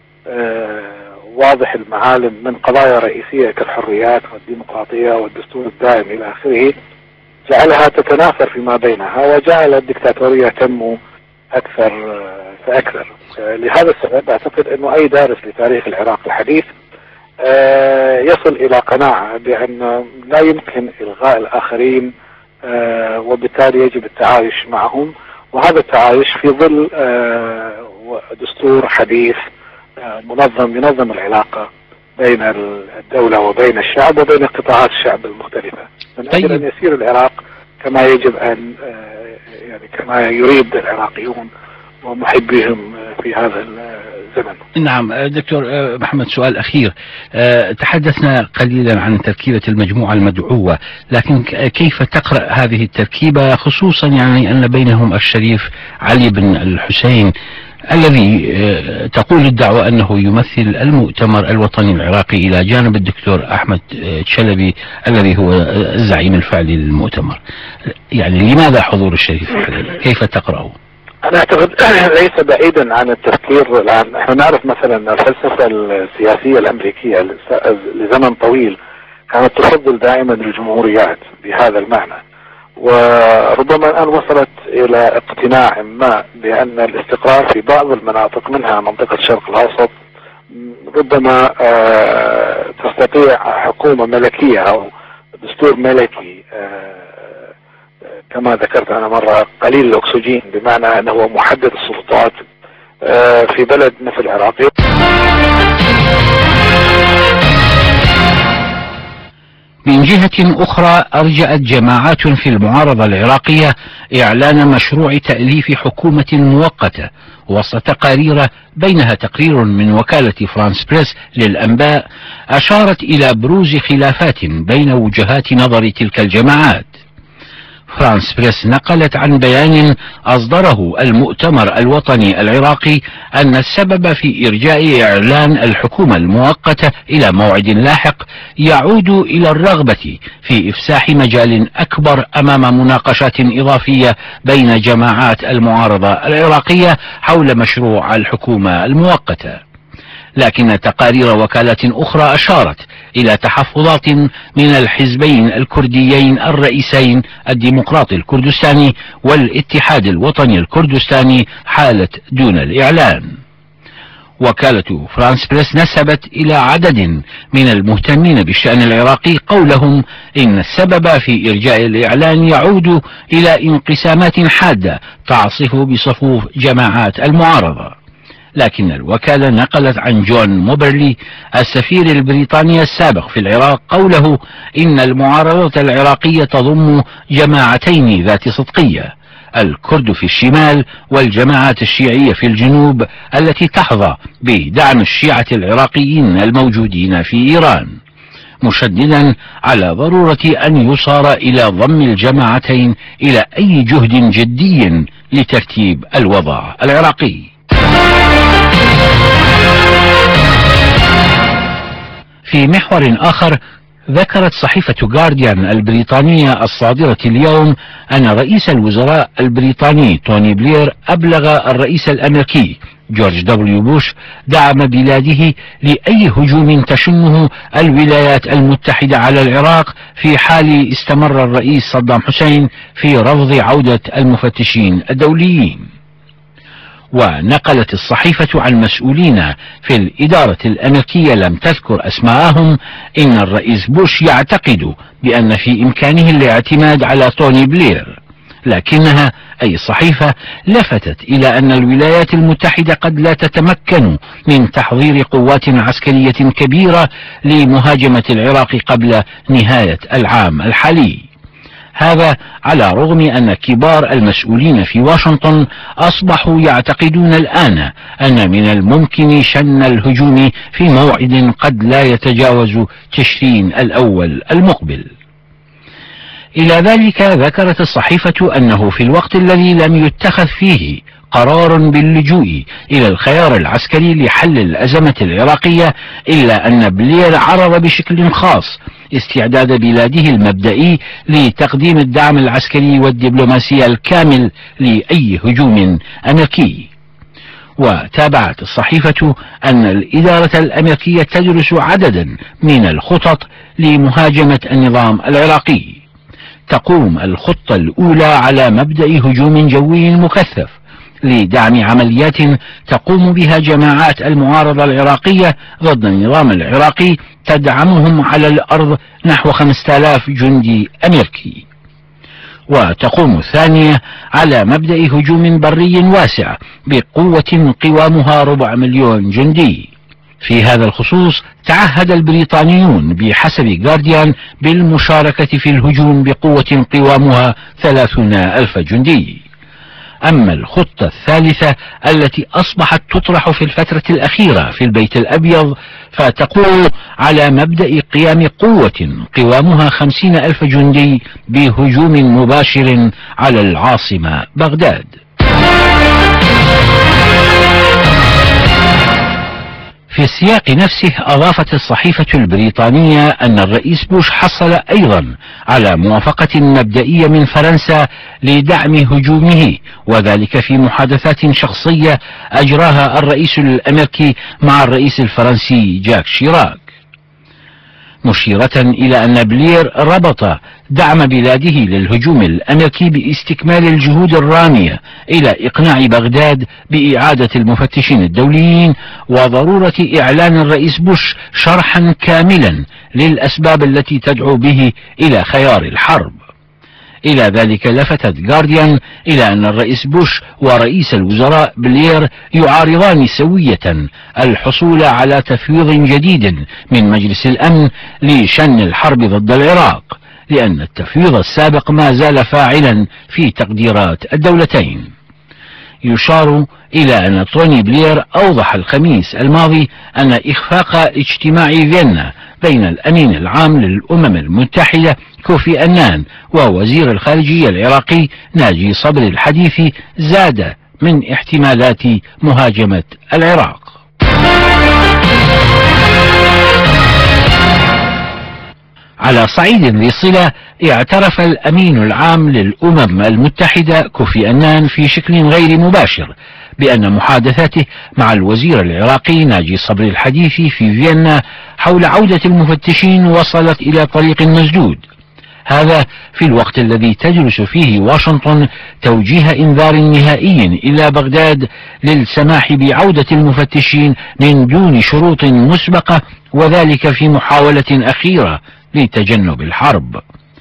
واضح المعالم من قضايا رئيسية كالحريات والديمقراطية والدستور الدائم إلى آخره جعلها تتناثر فيما بينها وجعل الدكتاتورية تنمو أكثر فأكثر. لهذا السبب أعتقد أنه أي دارس لتاريخ العراق الحديث يصل إلى قناعة بأن لا يمكن إلغاء الآخرين وبالتالي يجب التعايش معهم، وهذا التعايش في ظل دستور حديث منظم ينظم العلاقة بين الدولة وبين الشعب وبين قطاعات الشعب المختلفة من أجل أن يسير العراق كما يجب أن يعني كما يريد العراقيون ومحبيهم في هذا الزمن. نعم دكتور محمد، سؤال أخير. تحدثنا قليلا عن تركيبة المجموعة المدعوة، لكن كيف تقرأ هذه التركيبة، خصوصا يعني أن بينهم الشريف علي بن الحسين الذي تقول الدعوة أنه يمثل المؤتمر الوطني العراقي إلى جانب الدكتور أحمد تشلبي الذي هو الزعيم الفعلي للمؤتمر. يعني لماذا حضور الشريف الحلبي؟ كيف تقرأه؟ أنا أعتقد ليس بعيدا عن التفكير الآن. نحن نعرف مثلا الفلسفة السياسية الأمريكية لزمن طويل كانت تفضل دائما الجمهوريات بهذا المعنى، وربما الآن وصلت إلى اقتناع ما بأن الاستقرار في بعض المناطق منها منطقة الشرق الأوسط ربما تستطيع حكومة ملكية أو دستور ملكي كما ذكرت أنا مرة قليل الأكسجين، بمعنى أنه محدد السلطات في بلد مثل العراق. من جهة أخرى أرجأت جماعات في المعارضة العراقية إعلان مشروع تأليف حكومة مؤقتة وسط تقارير، بينها تقرير من وكالة فرانس بريس للأنباء أشارت إلى بروز خلافات بين وجهات نظر تلك الجماعات. فرانس بريس نقلت عن بيان أصدره المؤتمر الوطني العراقي أن السبب في إرجاء إعلان الحكومة المؤقتة إلى موعد لاحق يعود إلى الرغبة في إفساح مجال أكبر أمام مناقشات إضافية بين جماعات المعارضة العراقية حول مشروع الحكومة المؤقتة. لكن تقارير وكالات أخرى أشارت إلى تحفظات من الحزبين الكرديين الرئيسين الديمقراطي الكردستاني والاتحاد الوطني الكردستاني حالة دون الإعلان. وكالة فرانس بريس نسبت إلى عدد من المهتمين بالشأن العراقي قولهم إن السبب في إرجاء الإعلان يعود إلى انقسامات حادة تعصف بصفوف جماعات المعارضة. لكن الوكالة نقلت عن جون موبرلي السفير البريطاني السابق في العراق قوله إن المعارضة العراقية تضم جماعتين ذات صدقية، الكرد في الشمال والجماعات الشيعية في الجنوب التي تحظى بدعم الشيعة العراقيين الموجودين في إيران، مشددا على ضرورة أن يصار إلى ضم الجماعتين إلى أي جهد جدي لترتيب الوضع العراقي. في محور آخر، ذكرت صحيفة جارديان البريطانية الصادرة اليوم أن رئيس الوزراء البريطاني توني بلير أبلغ الرئيس الأمريكي جورج دبليو بوش دعم بلاده لأي هجوم تشنه الولايات المتحدة على العراق في حال استمر الرئيس صدام حسين في رفض عودة المفتشين الدوليين. ونقلت الصحيفة عن مسؤولين في الإدارة الأمريكية لم تذكر أسماءهم إن الرئيس بوش يعتقد بأن في إمكانه الاعتماد على توني بلير، لكنها أي صحيفة لفتت إلى أن الولايات المتحدة قد لا تتمكن من تحضير قوات عسكرية كبيرة لمهاجمة العراق قبل نهاية العام الحالي. هذا على رغم أن كبار المسؤولين في واشنطن أصبحوا يعتقدون الآن أن من الممكن شن الهجوم في موعد قد لا يتجاوز تشرين الأول المقبل. إلى ذلك ذكرت الصحيفة أنه في الوقت الذي لم يتخذ فيه قرار باللجوء إلى الخيار العسكري لحل الأزمة العراقية، إلا أن بلير عرض بشكل خاص استعداد بلاده المبدئي لتقديم الدعم العسكري والدبلوماسي الكامل لأي هجوم أمريكي. وتابعت الصحيفة أن الإدارة الأمريكية تدرس عددا من الخطط لمهاجمة النظام العراقي. تقوم الخطة الأولى على مبدأ هجوم جوي مكثف لدعم عمليات تقوم بها جماعات المعارضة العراقية ضد النظام العراقي تدعمهم على الأرض نحو خمسة آلاف جندي أمريكي. وتقوم الثانية على مبدأ هجوم بري واسع بقوة قوامها ربع مليون جندي. في هذا الخصوص تعهد البريطانيون بحسب جارديان بالمشاركة في الهجوم بقوة قوامها ثلاثون ألف جندي. أما الخطة الثالثة التي أصبحت تطرح في الفترة الأخيرة في البيت الأبيض فتقوم على مبدأ قيام قوة قوامها خمسين ألف جندي بهجوم مباشر على العاصمة بغداد. في السياق نفسه أضافت الصحيفة البريطانية أن الرئيس بوش حصل أيضا على موافقة مبدئية من فرنسا لدعم هجومه، وذلك في محادثات شخصية أجراها الرئيس الأمريكي مع الرئيس الفرنسي جاك شيراك، مشيرة إلى أن بلير ربط دعم بلاده للهجوم الأمريكي باستكمال الجهود الرامية إلى إقناع بغداد بإعادة المفتشين الدوليين وضرورة إعلان الرئيس بوش شرحا كاملا للأسباب التي تدعو به إلى خيار الحرب. إلى ذلك لفتت جارديان إلى أن الرئيس بوش ورئيس الوزراء بلير يعارضان سوية الحصول على تفويض جديد من مجلس الأمن لشن الحرب ضد العراق، لأن التفويض السابق ما زال فاعلا في تقديرات الدولتين. يشار إلى أن توني بلير أوضح الخميس الماضي أن إخفاق اجتماع فيينا بين الأمين العام للأمم المتحدة كوفي أنان ووزير الخارجية العراقي ناجي صبري الحديث زاد من احتمالات مهاجمة العراق. على صعيد ذي صلة، اعترف الأمين العام للأمم المتحدة كوفي أنان في شكل غير مباشر بأن محادثاته مع الوزير العراقي ناجي صبري الحديث في فيينا حول عودة المفتشين وصلت إلى طريق مسدود، هذا في الوقت الذي تدرس فيه واشنطن توجيه إنذار نهائي إلى بغداد للسماح بعودة المفتشين من دون شروط مسبقة، وذلك في محاولة أخيرة لتجنب الحرب.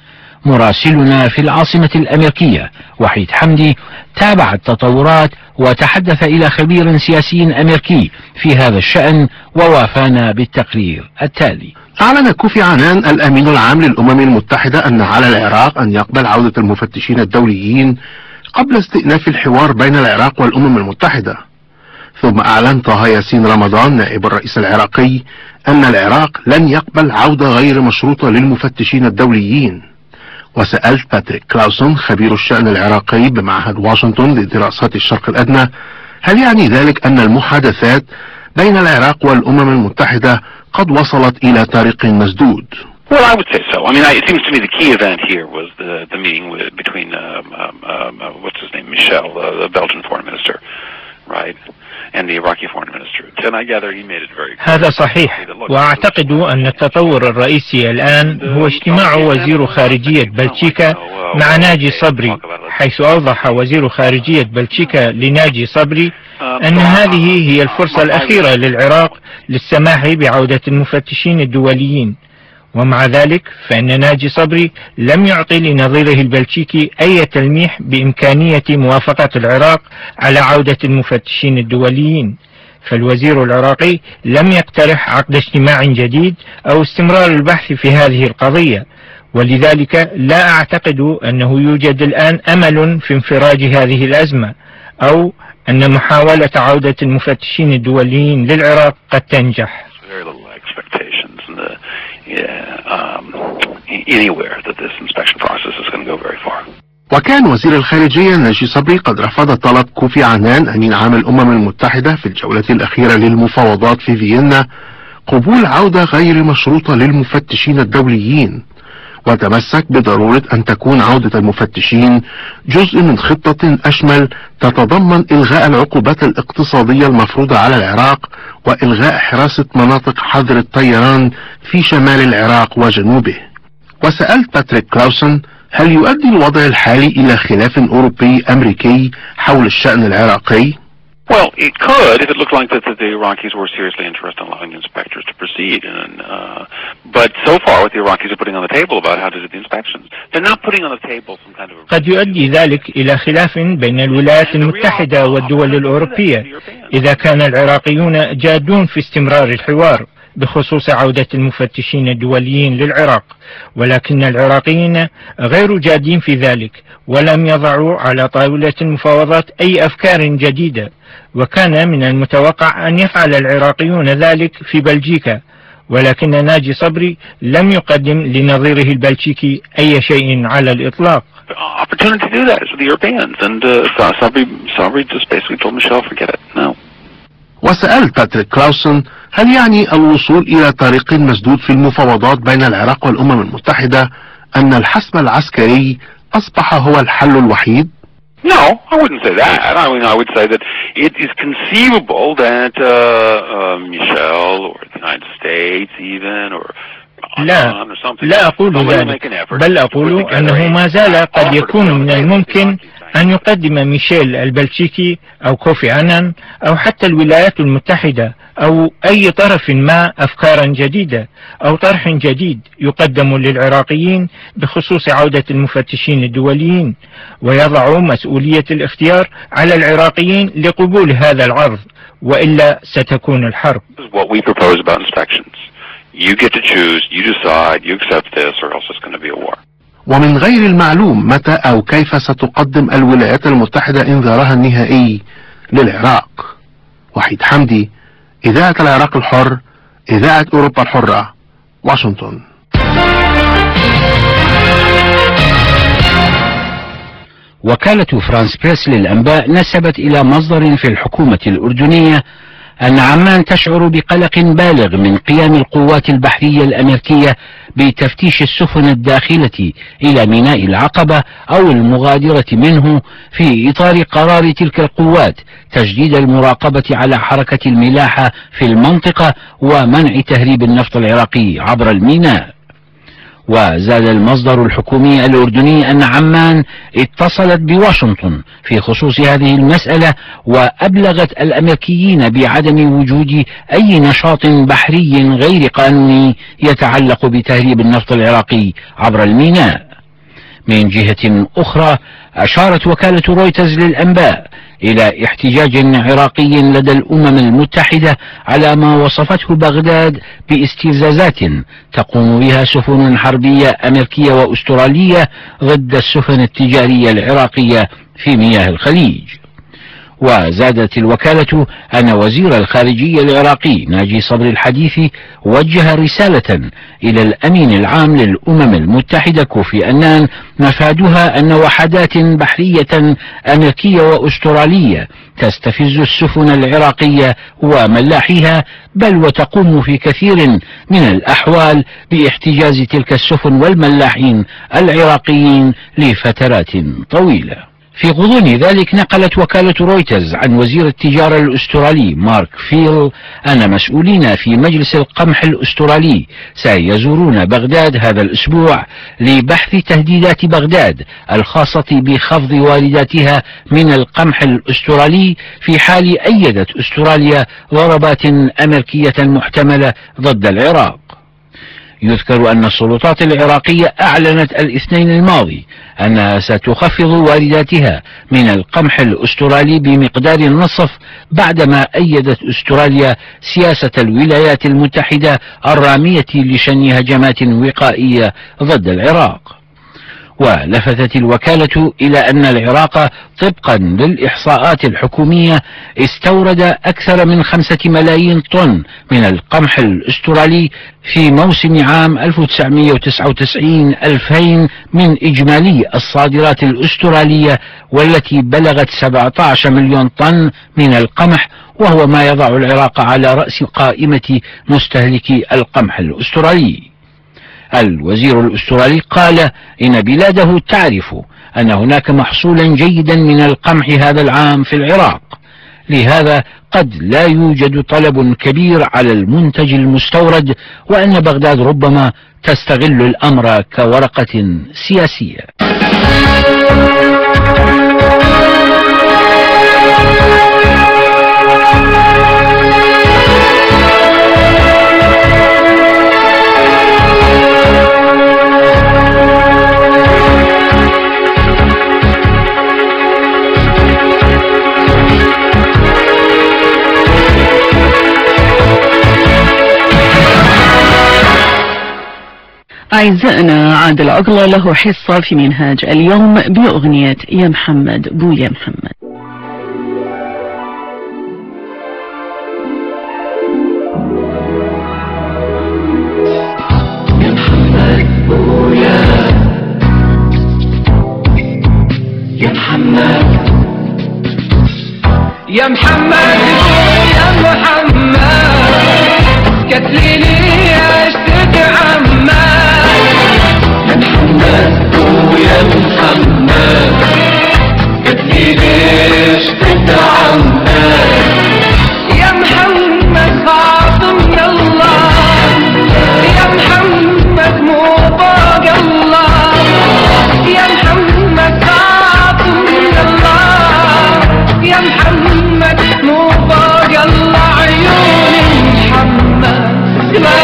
مراسلنا في العاصمة الأمريكية وحيد حمدي تابع التطورات وتحدث إلى خبير سياسي أمريكي في هذا الشأن ووافانا بالتقرير التالي. أعلن كوفي عنان الأمين العام للأمم المتحدة أن على العراق أن يقبل عودة المفتشين الدوليين قبل استئناف الحوار بين العراق والأمم المتحدة. ثم أعلن طه ياسين رمضان نائب الرئيس العراقي أن العراق لن يقبل عودة غير مشروطة للمفتشين الدوليين. وسألت باتريك كلاوسون خبير الشأن العراقي بمعهد واشنطن لدراسات الشرق الأدنى هل يعني ذلك أن المحادثات بين العراق والأمم المتحدة قد وصلت إلى طريق مسدود؟ Well, I would say so. I mean, I, it seems to me the key event here was the the meeting with, between um, um, uh, what's his name, Michel, uh, the Belgian foreign minister, right, and the Iraqi foreign minister. And I gather he made it very clear. هذا صحيح، وأعتقد أن التطور الرئيسي الآن هو اجتماع وزير خارجية بلجيكا مع ناجي صبري، حيث أوضح وزير خارجية بلجيكا لناجي صبري أن هذه هي الفرصة الأخيرة للعراق للسماح بعودة المفتشين الدوليين. ومع ذلك فإن ناجي صبري لم يعطي لنظيره البلجيكي أي تلميح بإمكانية موافقة العراق على عودة المفتشين الدوليين، فالوزير العراقي لم يقترح عقد اجتماع جديد أو استمرار البحث في هذه القضية، ولذلك لا أعتقد أنه يوجد الآن أمل في انفراج هذه الأزمة أو أن محاولة عودة المفتشين الدوليين للعراق قد تنجح. وكان وزير الخارجية ناجي صبري قد رفض طلب كوفي عنان أمين عام الأمم المتحدة في الجولة الأخيرة للمفاوضات في فيينا قبول عودة غير مشروطة للمفتشين الدوليين، وتمسك بضرورة أن تكون عودة المفتشين جزء من خطة أشمل تتضمن إلغاء العقوبات الاقتصادية المفروضة على العراق وإلغاء حراسة مناطق حظر الطيران في شمال العراق وجنوبه. وسألت باتريك كلاوسون هل يؤدي الوضع الحالي إلى خلاف أوروبي أمريكي حول الشأن العراقي؟ Well, it could if it looked like that, that the Iraqis were seriously interested in allowing the inspectors to proceed. And, uh, but so far what the Iraqis are putting on the table about how to do the inspections, they're not putting on the table some kind of... قد يؤدي ذلك إلى خلاف بين الولايات المتحدة والدول الأوروبية إذا كان العراقيون جادون في استمرار الحوار بخصوص عودة المفتشين الدوليين للعراق، ولكن العراقيين غير جادين في ذلك ولم يضعوا على طاولة المفاوضات أي أفكار جديدة، وكان من المتوقع أن يفعل العراقيون ذلك في بلجيكا، ولكن ناجي صبري لم يقدم لنظيره البلجيكي أي شيء على الإطلاق. وسألت باتريك كلاوسون هل يعني الوصول إلى طريق مسدود في المفاوضات بين العراق والأمم المتحدة أن الحسم العسكري أصبح هو الحل الوحيد؟ No, I wouldn't say that. I mean, I would say that it is conceivable that uh, uh, Michel or the United States even or لا لا أقول ذلك، بل أقول أنه ما زال قد يكون من الممكن أن يقدم ميشيل البلشيكي أو كوفي عنان أو حتى الولايات المتحدة أو أي طرف ما أفكارا جديدة أو طرح جديد يقدم للعراقيين بخصوص عودة المفتشين الدوليين، ويضع مسؤولية الاختيار على العراقيين لقبول هذا العرض، وإلا ستكون الحرب. You get to choose, you decide, you accept this, or else it's going to be a war. ومن غير المعلوم متى أو كيف ستقدم الولايات المتحدة إنذارها النهائي للعراق. وحيد حمدي، إذاعة العراق الحر، إذاعة أوروبا الحرة، واشنطن. وكالة فرانس بريس للأنباء نسبت إلى مصدر في الحكومة الأردنية أن عمان تشعر بقلق بالغ من قيام القوات البحرية الأمريكية بتفتيش السفن الداخلة إلى ميناء العقبة أو المغادرة منه في إطار قرار تلك القوات تجديد المراقبة على حركة الملاحة في المنطقة ومنع تهريب النفط العراقي عبر الميناء. وزاد المصدر الحكومي الأردني أن عمان اتصلت بواشنطن في خصوص هذه المسألة وأبلغت الأمريكيين بعدم وجود أي نشاط بحري غير قانوني يتعلق بتهريب النفط العراقي عبر الميناء. من جهة أخرى أشارت وكالة رويترز للأنباء إلى احتجاج عراقي لدى الأمم المتحدة على ما وصفته بغداد باستفزازات تقوم بها سفن حربية أمريكية وأسترالية ضد السفن التجارية العراقية في مياه الخليج. وزادت الوكالة أن وزير الخارجية العراقي ناجي صبري الحديث وجه رسالة إلى الأمين العام للأمم المتحدة كوفي أنان مفادها أن وحدات بحرية أمريكية وأسترالية تستفز السفن العراقية وملاحيها، بل وتقوم في كثير من الأحوال باحتجاز تلك السفن والملاحين العراقيين لفترات طويلة. في غضون ذلك نقلت وكالة رويترز عن وزير التجارة الأسترالي مارك فيل أن مسؤولين في مجلس القمح الأسترالي سيزورون بغداد هذا الأسبوع لبحث تهديدات بغداد الخاصة بخفض وارداتها من القمح الأسترالي في حال أيدت أستراليا ضربات أمريكية محتملة ضد العراق. يذكر أن السلطات العراقية أعلنت الاثنين الماضي أنها ستخفض وارداتها من القمح الأسترالي بمقدار النصف بعدما أيدت أستراليا سياسة الولايات المتحدة الرامية لشن هجمات وقائية ضد العراق. ولفتت الوكالة إلى أن العراق طبقا للإحصاءات الحكومية استورد أكثر من خمسة ملايين طن من القمح الأسترالي في موسم عام ألف وتسعمئة وتسعة وتسعين ألفين من إجمالي الصادرات الأسترالية، والتي بلغت سبعة عشر مليون طن من القمح، وهو ما يضع العراق على رأس قائمة مستهلكي القمح الأسترالي. الوزير الأسترالي قال إن بلاده تعرف أن هناك محصولا جيدا من القمح هذا العام في العراق، لهذا قد لا يوجد طلب كبير على المنتج المستورد، وأن بغداد ربما تستغل الأمر كورقة سياسية. أعزائنا، عادل عقلة له حصة في منهاج اليوم بأغنية يا محمد بو يا محمد. يا محمد بو يا يا محمد يا محمد بو يا محمد محمد مو باقي الله عيوني محمد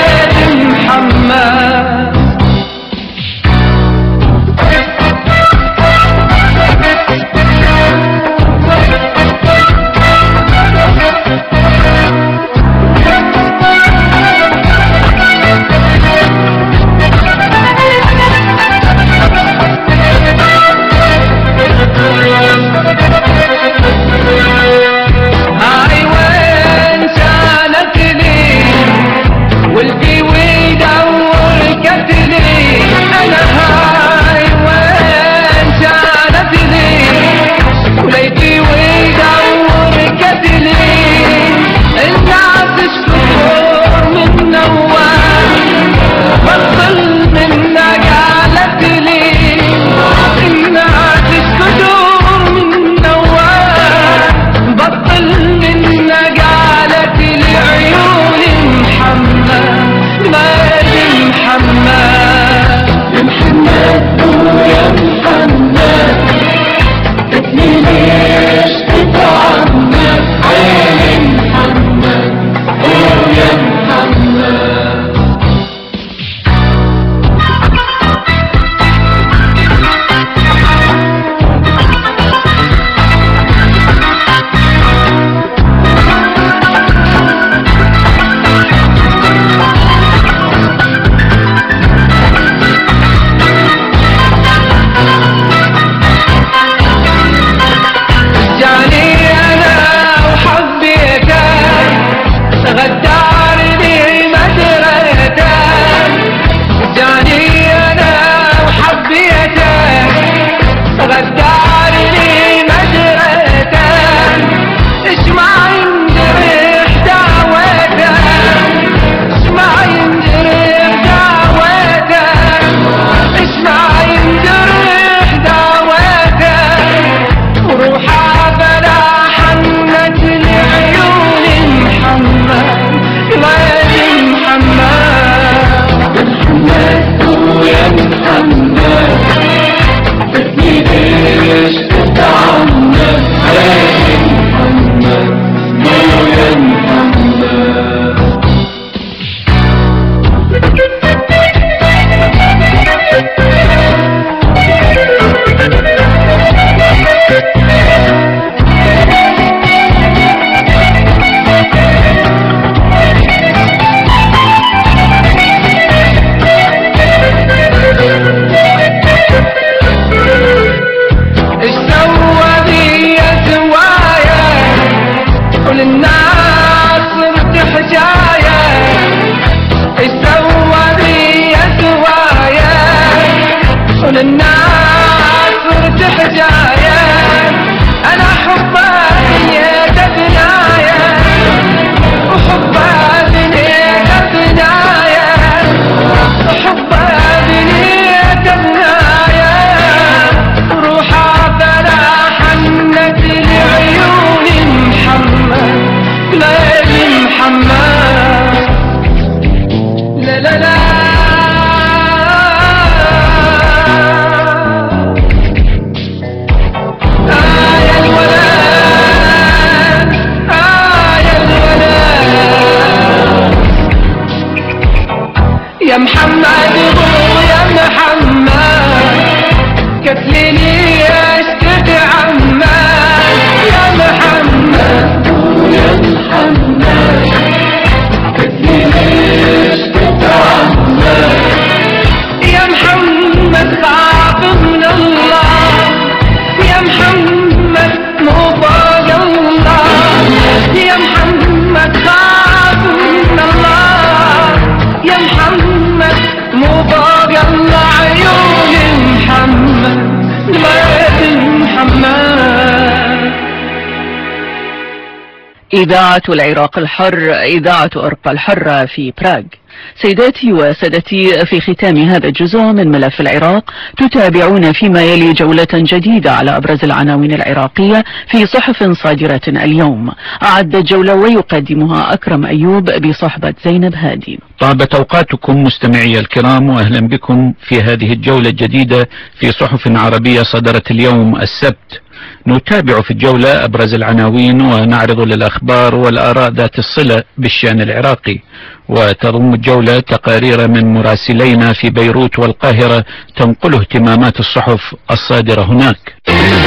إذاعة العراق الحر، إذاعة أوروبا الحرة في براغ. سيداتي وسادتي، في ختام هذا الجزء من ملف العراق تتابعون فيما يلي جولة جديدة على أبرز العناوين العراقية في صحف صادرة اليوم. أعد الجولة ويقدمها أكرم أيوب بصحبة زينب هادي. طابت أوقاتكم مستمعي الكرام، وأهلا بكم في هذه الجولة الجديدة في صحف عربية صدرت اليوم السبت. نتابع في الجولة أبرز العناوين ونعرض للأخبار والآراء ذات الصلة بالشأن العراقي، وتضم الجولة تقارير من مراسلينا في بيروت والقاهرة تنقل اهتمامات الصحف الصادرة هناك.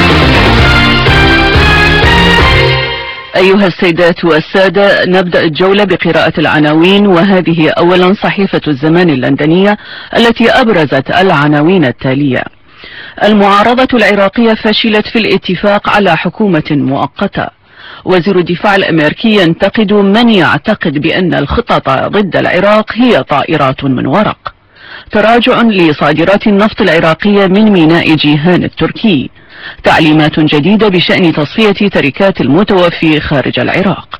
أيها السيدات والسادة، نبدأ الجولة بقراءة العناوين، وهذه أولا صحيفة الزمان اللندنية التي أبرزت العناوين التالية: المعارضة العراقية فشلت في الاتفاق على حكومة مؤقتة. وزير الدفاع الأمريكي ينتقد من يعتقد بأن الخطط ضد العراق هي طائرات من ورق. تراجع لصادرات النفط العراقية من ميناء جيهان التركي. تعليمات جديدة بشأن تصفية تركات المتوفي خارج العراق.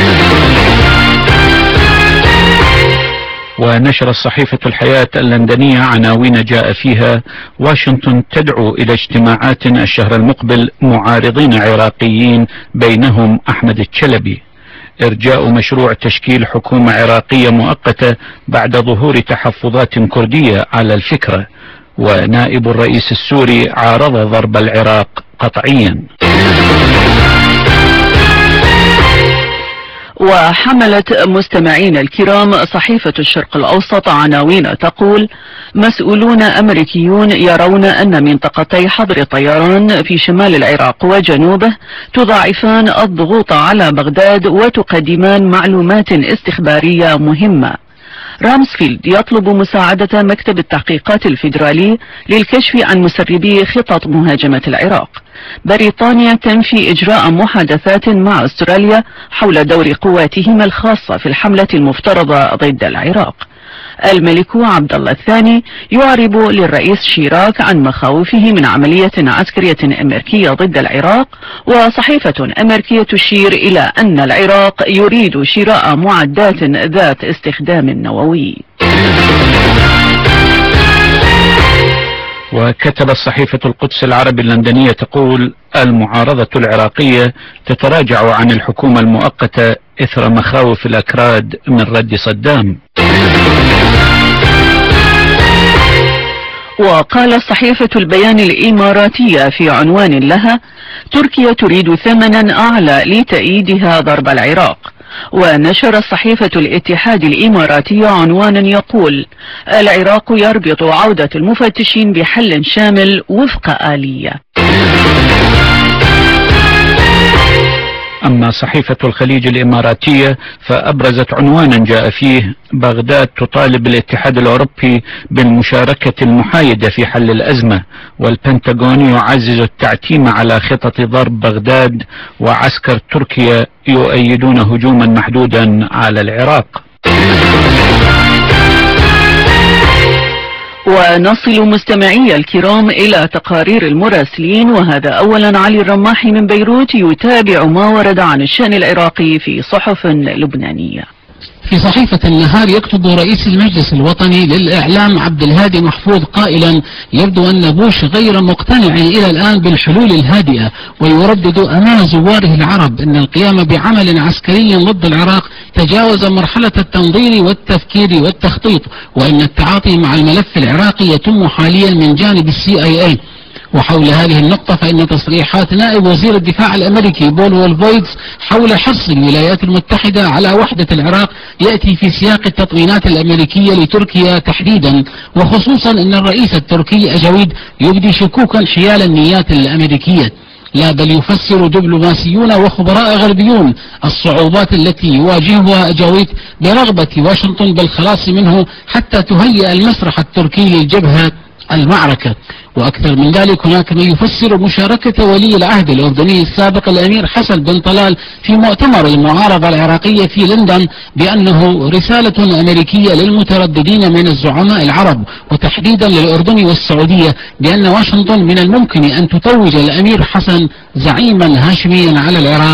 ونشر الصحيفة الحياة اللندنية عناوين جاء فيها: واشنطن تدعو إلى اجتماعات الشهر المقبل معارضين عراقيين بينهم أحمد الشلبي. إرجاء مشروع تشكيل حكومة عراقية مؤقتة بعد ظهور تحفظات كردية على الفكرة. ونائب الرئيس السوري عارض ضرب العراق قطعيا. وحملت مستمعين الكرام صحيفة الشرق الأوسط عناوين تقول: مسؤولون أمريكيون يرون أن منطقتي حظر طيران في شمال العراق وجنوبه تضاعفان الضغوط على بغداد وتقدمان معلومات استخبارية مهمة. رامسفيلد يطلب مساعدة مكتب التحقيقات الفيدرالي للكشف عن مسربي خطط مهاجمة العراق. بريطانيا تنفي إجراء محادثات مع أستراليا حول دور قواتهما الخاصة في الحملة المفترضة ضد العراق. الملك عبد الله الثاني يعرب للرئيس شيراك عن مخاوفه من عملية عسكرية أمريكية ضد العراق. وصحيفة أمريكية تشير إلى أن العراق يريد شراء معدات ذات استخدام نووي. وكتبت صحيفة القدس العربي اللندنية تقول: المعارضة العراقية تتراجع عن الحكومة المؤقتة إثر مخاوف الأكراد من رد صدام. وقال صحيفة البيان الإماراتية في عنوان لها: تركيا تريد ثمنا أعلى لتأييدها ضرب العراق. ونشر صحيفة الاتحاد الإماراتي عنوانا يقول: العراق يربط عودة المفتشين بحل شامل وفق آلية. أما صحيفة الخليج الإماراتية فأبرزت عنوانا جاء فيه: بغداد تطالب الاتحاد الأوروبي بالمشاركة المحايدة في حل الأزمة، والبنتاغون يعزز التعتيم على خطط ضرب بغداد، وعسكر تركيا يؤيدون هجوما محدودا على العراق. ونصل مستمعي الكرام إلى تقارير المراسلين، وهذا أولا علي الرماح من بيروت يتابع ما ورد عن الشأن العراقي في صحف لبنانية. في صحيفة النهار يكتب رئيس المجلس الوطني للإعلام عبد الهادي محفوظ قائلا: يبدو أن بوش غير مقتنع إلى الآن بالحلول الهادئة، ويردد أمام زواره العرب أن القيام بعمل عسكري ضد العراق تجاوز مرحلة التنظير والتفكير والتخطيط، وأن التعاطي مع الملف العراقي يتم حاليا من جانب السي اي اي. وحول هذه النقطة فإن تصريحات نائب وزير الدفاع الأمريكي بول وولفويتس حول حرص الولايات المتحدة على وحدة العراق يأتي في سياق التطمينات الأمريكية لتركيا تحديدا، وخصوصا أن الرئيس التركي أجويد يبدي شكوكا حيال النيات الأمريكية. لا بل يفسر دبلوماسيون وخبراء غربيون الصعوبات التي يواجهها أجويد برغبة واشنطن بالخلاص منه حتى تهيئ المسرح التركي للجبهة المعركة. وأكثر من ذلك هناك من يفسر مشاركة ولي العهد الأردني السابق الأمير حسن بن طلال في مؤتمر المعارضة العراقية في لندن بأنه رسالة أمريكية للمترددين من الزعماء العرب، وتحديدا للأردن والسعودية، بأن واشنطن من الممكن أن تتوج الأمير حسن زعيما هاشميا على العراق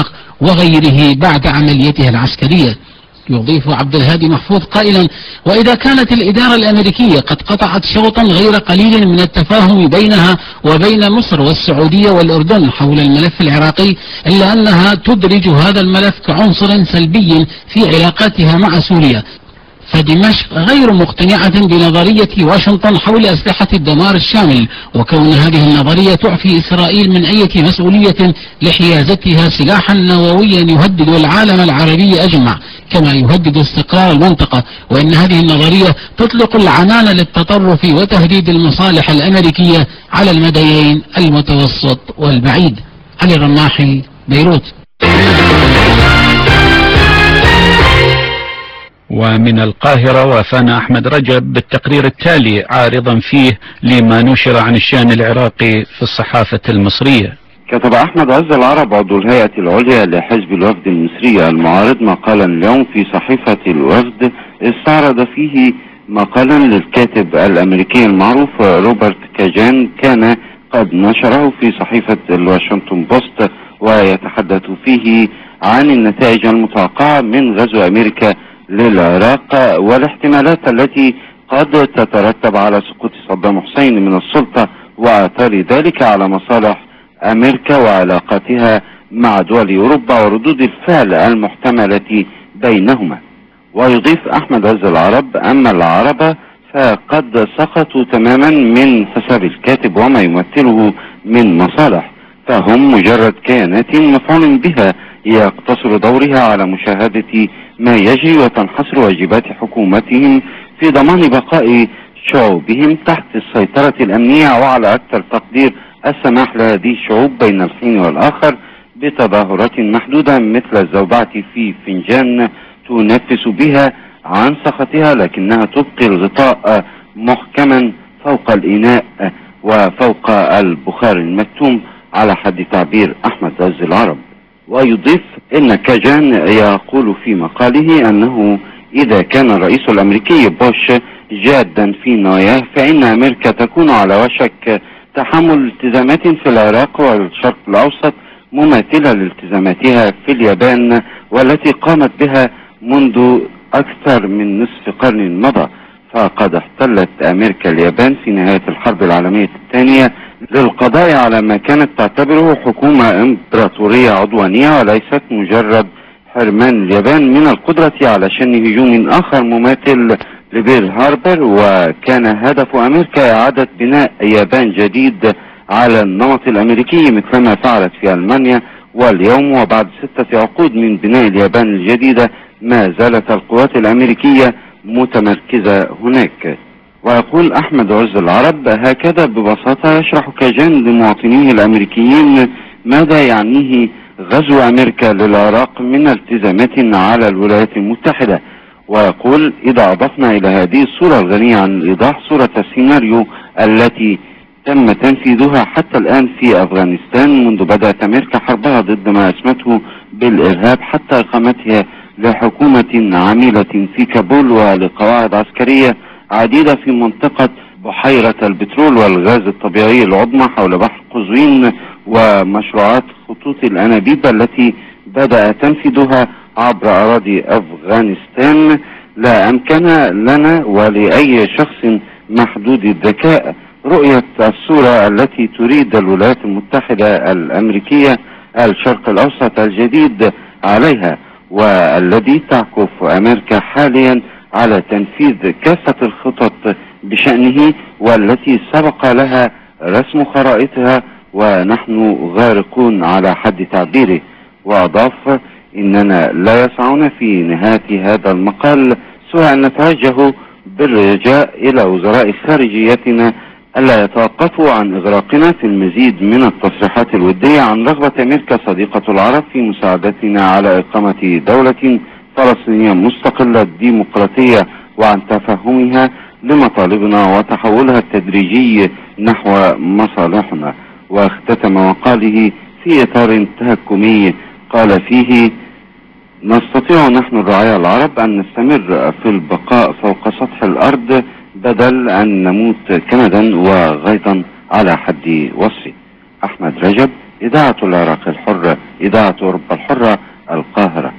وغيره بعد عمليتها العسكرية. يضيف عبد الهادي محفوظ قائلا: وإذا كانت الإدارة الأمريكية قد قطعت شوطا غير قليل من التفاهم بينها وبين مصر والسعودية والأردن حول الملف العراقي، إلا أنها تدرج هذا الملف كعنصر سلبي في علاقاتها مع سوريا، فدمشق غير مقتنعة بنظرية واشنطن حول أسلحة الدمار الشامل، وكون هذه النظرية تعفي إسرائيل من أي مسؤولية لحيازتها سلاحا نوويا يهدد العالم العربي أجمع كما يهدد استقرار المنطقة، وإن هذه النظرية تطلق العنان للتطرف وتهديد المصالح الأمريكية على المديين المتوسط والبعيد. علي الرماحي، بيروت. ومن القاهرة وافانا أحمد رجب بالتقرير التالي عارضا فيه لما نشر عن الشأن العراقي في الصحافة المصرية. كتب أحمد عز العرب عضو الهيئة العليا لحزب الوفد المصري المعارض مقالا اليوم في صحيفة الوفد استعرض فيه مقالا للكاتب الأمريكي المعروف روبرت كاجان كان قد نشره في صحيفة الواشنطن بوست، ويتحدث فيه عن النتائج المتوقعة من غزو أمريكا للعراق والاحتمالات التي قد تترتب على سقوط صدام حسين من السلطة وآثار ذلك على مصالح أمريكا وعلاقاتها مع دول أوروبا وردود الفعل المحتملة بينهما. ويضيف أحمد عز العرب: أما العرب فقد سقطوا تماما من حساب الكاتب وما يمثله من مصالح، فهم مجرد كيانات مفعول بها يقتصر دورها على مشاهدة ما يجري وتنحصر واجبات حكومتهم في ضمان بقاء شعوبهم تحت السيطرة الأمنية، وعلى أكثر تقدير السماح لهذه الشعوب بين الحين والآخر بتظاهرات محدودة مثل الزوبعة في فنجان تنفس بها عن سخطها، لكنها تبقي الغطاء محكما فوق الإناء وفوق البخار المكتوم على حد تعبير أحمد عز العرب. ويضيف إن كاجان يقول في مقاله أنه إذا كان الرئيس الأمريكي بوش جادا في نواياه فإن أمريكا تكون على وشك تحمل التزامات في العراق والشرق الأوسط مماثلة لالتزاماتها في اليابان والتي قامت بها منذ أكثر من نصف قرن مضى، فقد احتلت أمريكا اليابان في نهاية الحرب العالمية الثانية للقضاء على ما كانت تعتبره حكومة امبراطورية عدوانية وليست مجرد حرمان اليابان من القدرة على شن هجوم آخر مماثل لبيرل هاربر. وكان هدف أمريكا إعادة بناء يابان جديد على النمط الأمريكي مثلما فعلت في ألمانيا، واليوم وبعد ستة عقود من بناء اليابان الجديدة ما زالت القوات الأمريكية متمركزة هناك. ويقول أحمد عز العرب: هكذا ببساطة يشرح كاجان لمواطنيه الأمريكيين ماذا يعنيه غزو أمريكا للعراق من التزامات على الولايات المتحدة. ويقول: إذا أضفنا إلى هذه الصورة الغنية عن الإيضاح صورة السيناريو التي تم تنفيذها حتى الآن في أفغانستان منذ بدأت أمريكا حربها ضد ما أسمته بالإرهاب حتى إقامتها لحكومة عميلة في كابول ولقواعد عسكرية عديدة في منطقة بحيرة البترول والغاز الطبيعي العظمى حول بحر قزوين، ومشروعات خطوط الأنابيب التي بدأ تنفيذها عبر أراضي أفغانستان. لا أمكن لنا ولأي شخص محدود الذكاء رؤية الصورة التي تريد الولايات المتحدة الأمريكية الشرق الأوسط الجديد عليها، والذي تعكف أمريكا حاليا على تنفيذ كافة الخطط بشأنه والتي سبق لها رسم خرائطها ونحن غارقون على حد تعبيره. وأضاف: إننا لا يسعنا في نهاية هذا المقال سوى أن نتوجه بالرجاء إلى وزراء خارجيتنا ألا يتوقفوا عن إغراقنا في المزيد من التصريحات الودية عن رغبة أمريكا صديقة العرب في مساعدتنا على إقامة دولة فلسطينية مستقلة ديمقراطية وعن تفهمها لمطالبنا وتحولها التدريجي نحو مصالحنا. واختتم مقاله في إطار تهكمي قال فيه: نستطيع نحن الرعايا العرب أن نستمر في البقاء فوق سطح الأرض بدل أن نموت كمدا وغيظا على حد وصفه. أحمد رجب، إذاعة العراق الحرة، إذاعة أوروبا الحرة، القاهرة.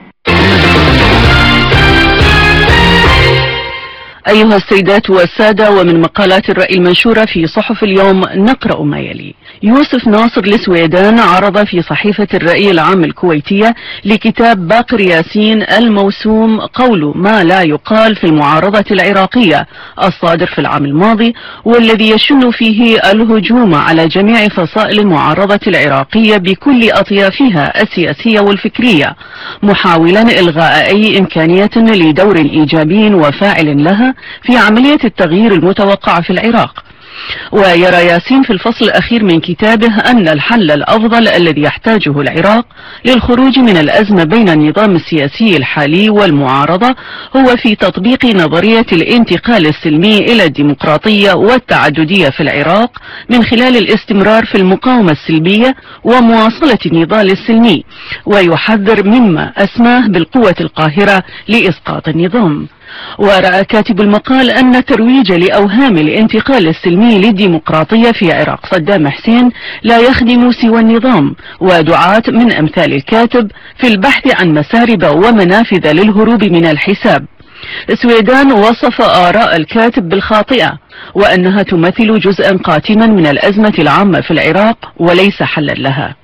أيها السيدات والسادة، ومن مقالات الرأي المنشورة في صحف اليوم نقرأ ما يلي. يوسف ناصر لسويدان عرض في صحيفة الرأي العام الكويتية لكتاب باقر ياسين الموسوم قول ما لا يقال في المعارضة العراقية الصادر في العام الماضي، والذي يشن فيه الهجوم على جميع فصائل المعارضة العراقية بكل أطيافها السياسية والفكرية، محاولا إلغاء أي إمكانية لدور إيجابي وفاعل لها في عملية التغيير المتوقع في العراق. ويرى ياسين في الفصل الأخير من كتابه أن الحل الأفضل الذي يحتاجه العراق للخروج من الأزمة بين النظام السياسي الحالي والمعارضة هو في تطبيق نظرية الانتقال السلمي إلى الديمقراطية والتعددية في العراق من خلال الاستمرار في المقاومة السلبية ومواصلة النضال السلمي، ويحذر مما أسماه بالقوة القاهرة لإسقاط النظام. ورأى كاتب المقال أن الترويج لأوهام الانتقال السلمي للديمقراطية في عراق صدام حسين لا يخدم سوى النظام ودعاة من أمثال الكاتب في البحث عن مسارب ومنافذ للهروب من الحساب. سويدان وصف آراء الكاتب بالخاطئة، وأنها تمثل جزءا قاتما من الأزمة العامة في العراق وليس حلا لها.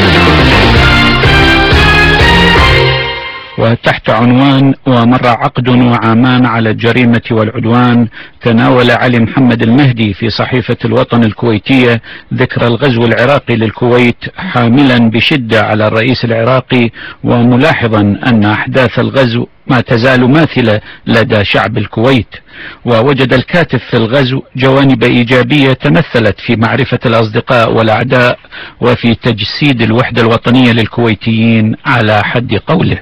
وتحت عنوان ومر عقد وعامان على الجريمة والعدوان، تناول علي محمد المهدي في صحيفة الوطن الكويتية ذكر الغزو العراقي للكويت، حاملا بشدة على الرئيس العراقي وملاحظا أن أحداث الغزو ما تزال ماثلة لدى شعب الكويت. ووجد الكاتب في الغزو جوانب إيجابية تمثلت في معرفة الأصدقاء والأعداء وفي تجسيد الوحدة الوطنية للكويتيين على حد قوله.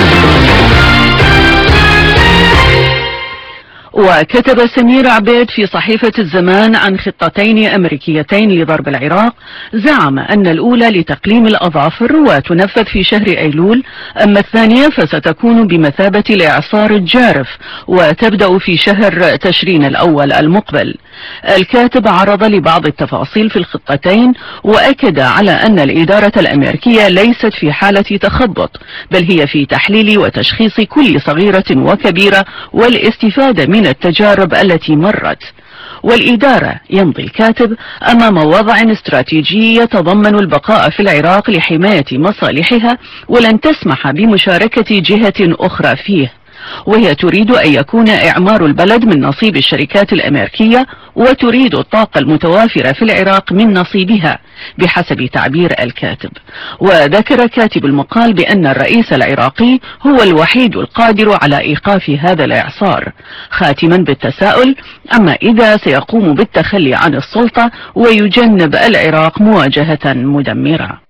وكتب سمير عبيد في صحيفة الزمان عن خطتين أمريكيتين لضرب العراق، زعم أن الأولى لتقليم الأظافر وتنفذ في شهر أيلول، أما الثانية فستكون بمثابة الإعصار الجارف وتبدأ في شهر تشرين الأول المقبل. الكاتب عرض لبعض التفاصيل في الخطتين، وأكد على أن الإدارة الأمريكية ليست في حالة تخبط، بل هي في تحليل وتشخيص كل صغيرة وكبيرة والاستفادة من التجارب التي مرت. والإدارة، يمضي الكاتب، أمام وضع استراتيجي يتضمن البقاء في العراق لحماية مصالحها ولن تسمح بمشاركة جهة أخرى فيه، وهي تريد أن يكون إعمار البلد من نصيب الشركات الأمريكية، وتريد الطاقة المتوافرة في العراق من نصيبها بحسب تعبير الكاتب. وذكر كاتب المقال بأن الرئيس العراقي هو الوحيد القادر على إيقاف هذا الإعصار، خاتما بالتساؤل أما إذا سيقوم بالتخلي عن السلطة ويجنب العراق مواجهة مدمرة.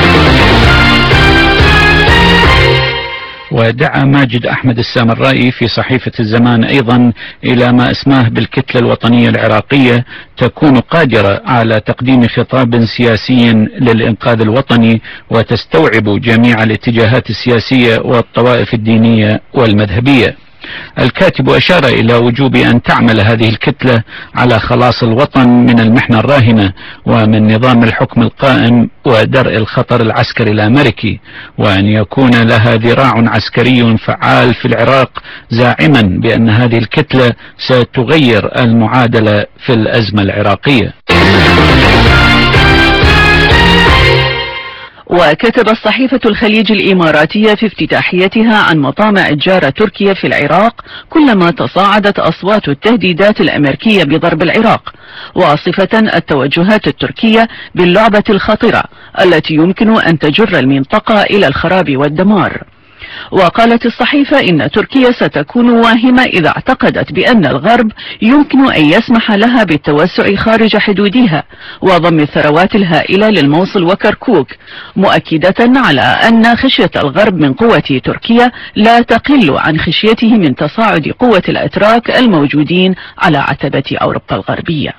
ودعا ماجد أحمد السامرائي في صحيفة الزمان أيضا إلى ما اسماه بالكتلة الوطنية العراقية تكون قادرة على تقديم خطاب سياسي للإنقاذ الوطني وتستوعب جميع الاتجاهات السياسية والطوائف الدينية والمذهبية. الكاتب أشار إلى وجوب أن تعمل هذه الكتلة على خلاص الوطن من المحنة الراهنة ومن نظام الحكم القائم ودرء الخطر العسكري الأمريكي، وأن يكون لها ذراع عسكري فعال في العراق، زاعما بأن هذه الكتلة ستغير المعادلة في الأزمة العراقية. وكتب الصحيفة الخليج الإماراتية في افتتاحيتها عن مطامع الجارة تركيا في العراق كلما تصاعدت أصوات التهديدات الأمريكية بضرب العراق، واصفة التوجهات التركية باللعبة الخطرة التي يمكن أن تجر المنطقة إلى الخراب والدمار. وقالت الصحيفة إن تركيا ستكون واهمة إذا اعتقدت بأن الغرب يمكن أن يسمح لها بالتوسع خارج حدودها وضم الثروات الهائلة للموصل وكركوك، مؤكدة على أن خشية الغرب من قوة تركيا لا تقل عن خشيته من تصاعد قوة الأتراك الموجودين على عتبة أوروبا الغربية.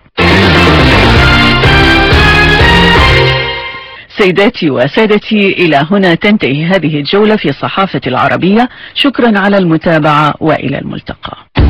سيداتي وسادتي، إلى هنا تنتهي هذه الجولة في الصحافة العربية. شكرا على المتابعة وإلى الملتقى.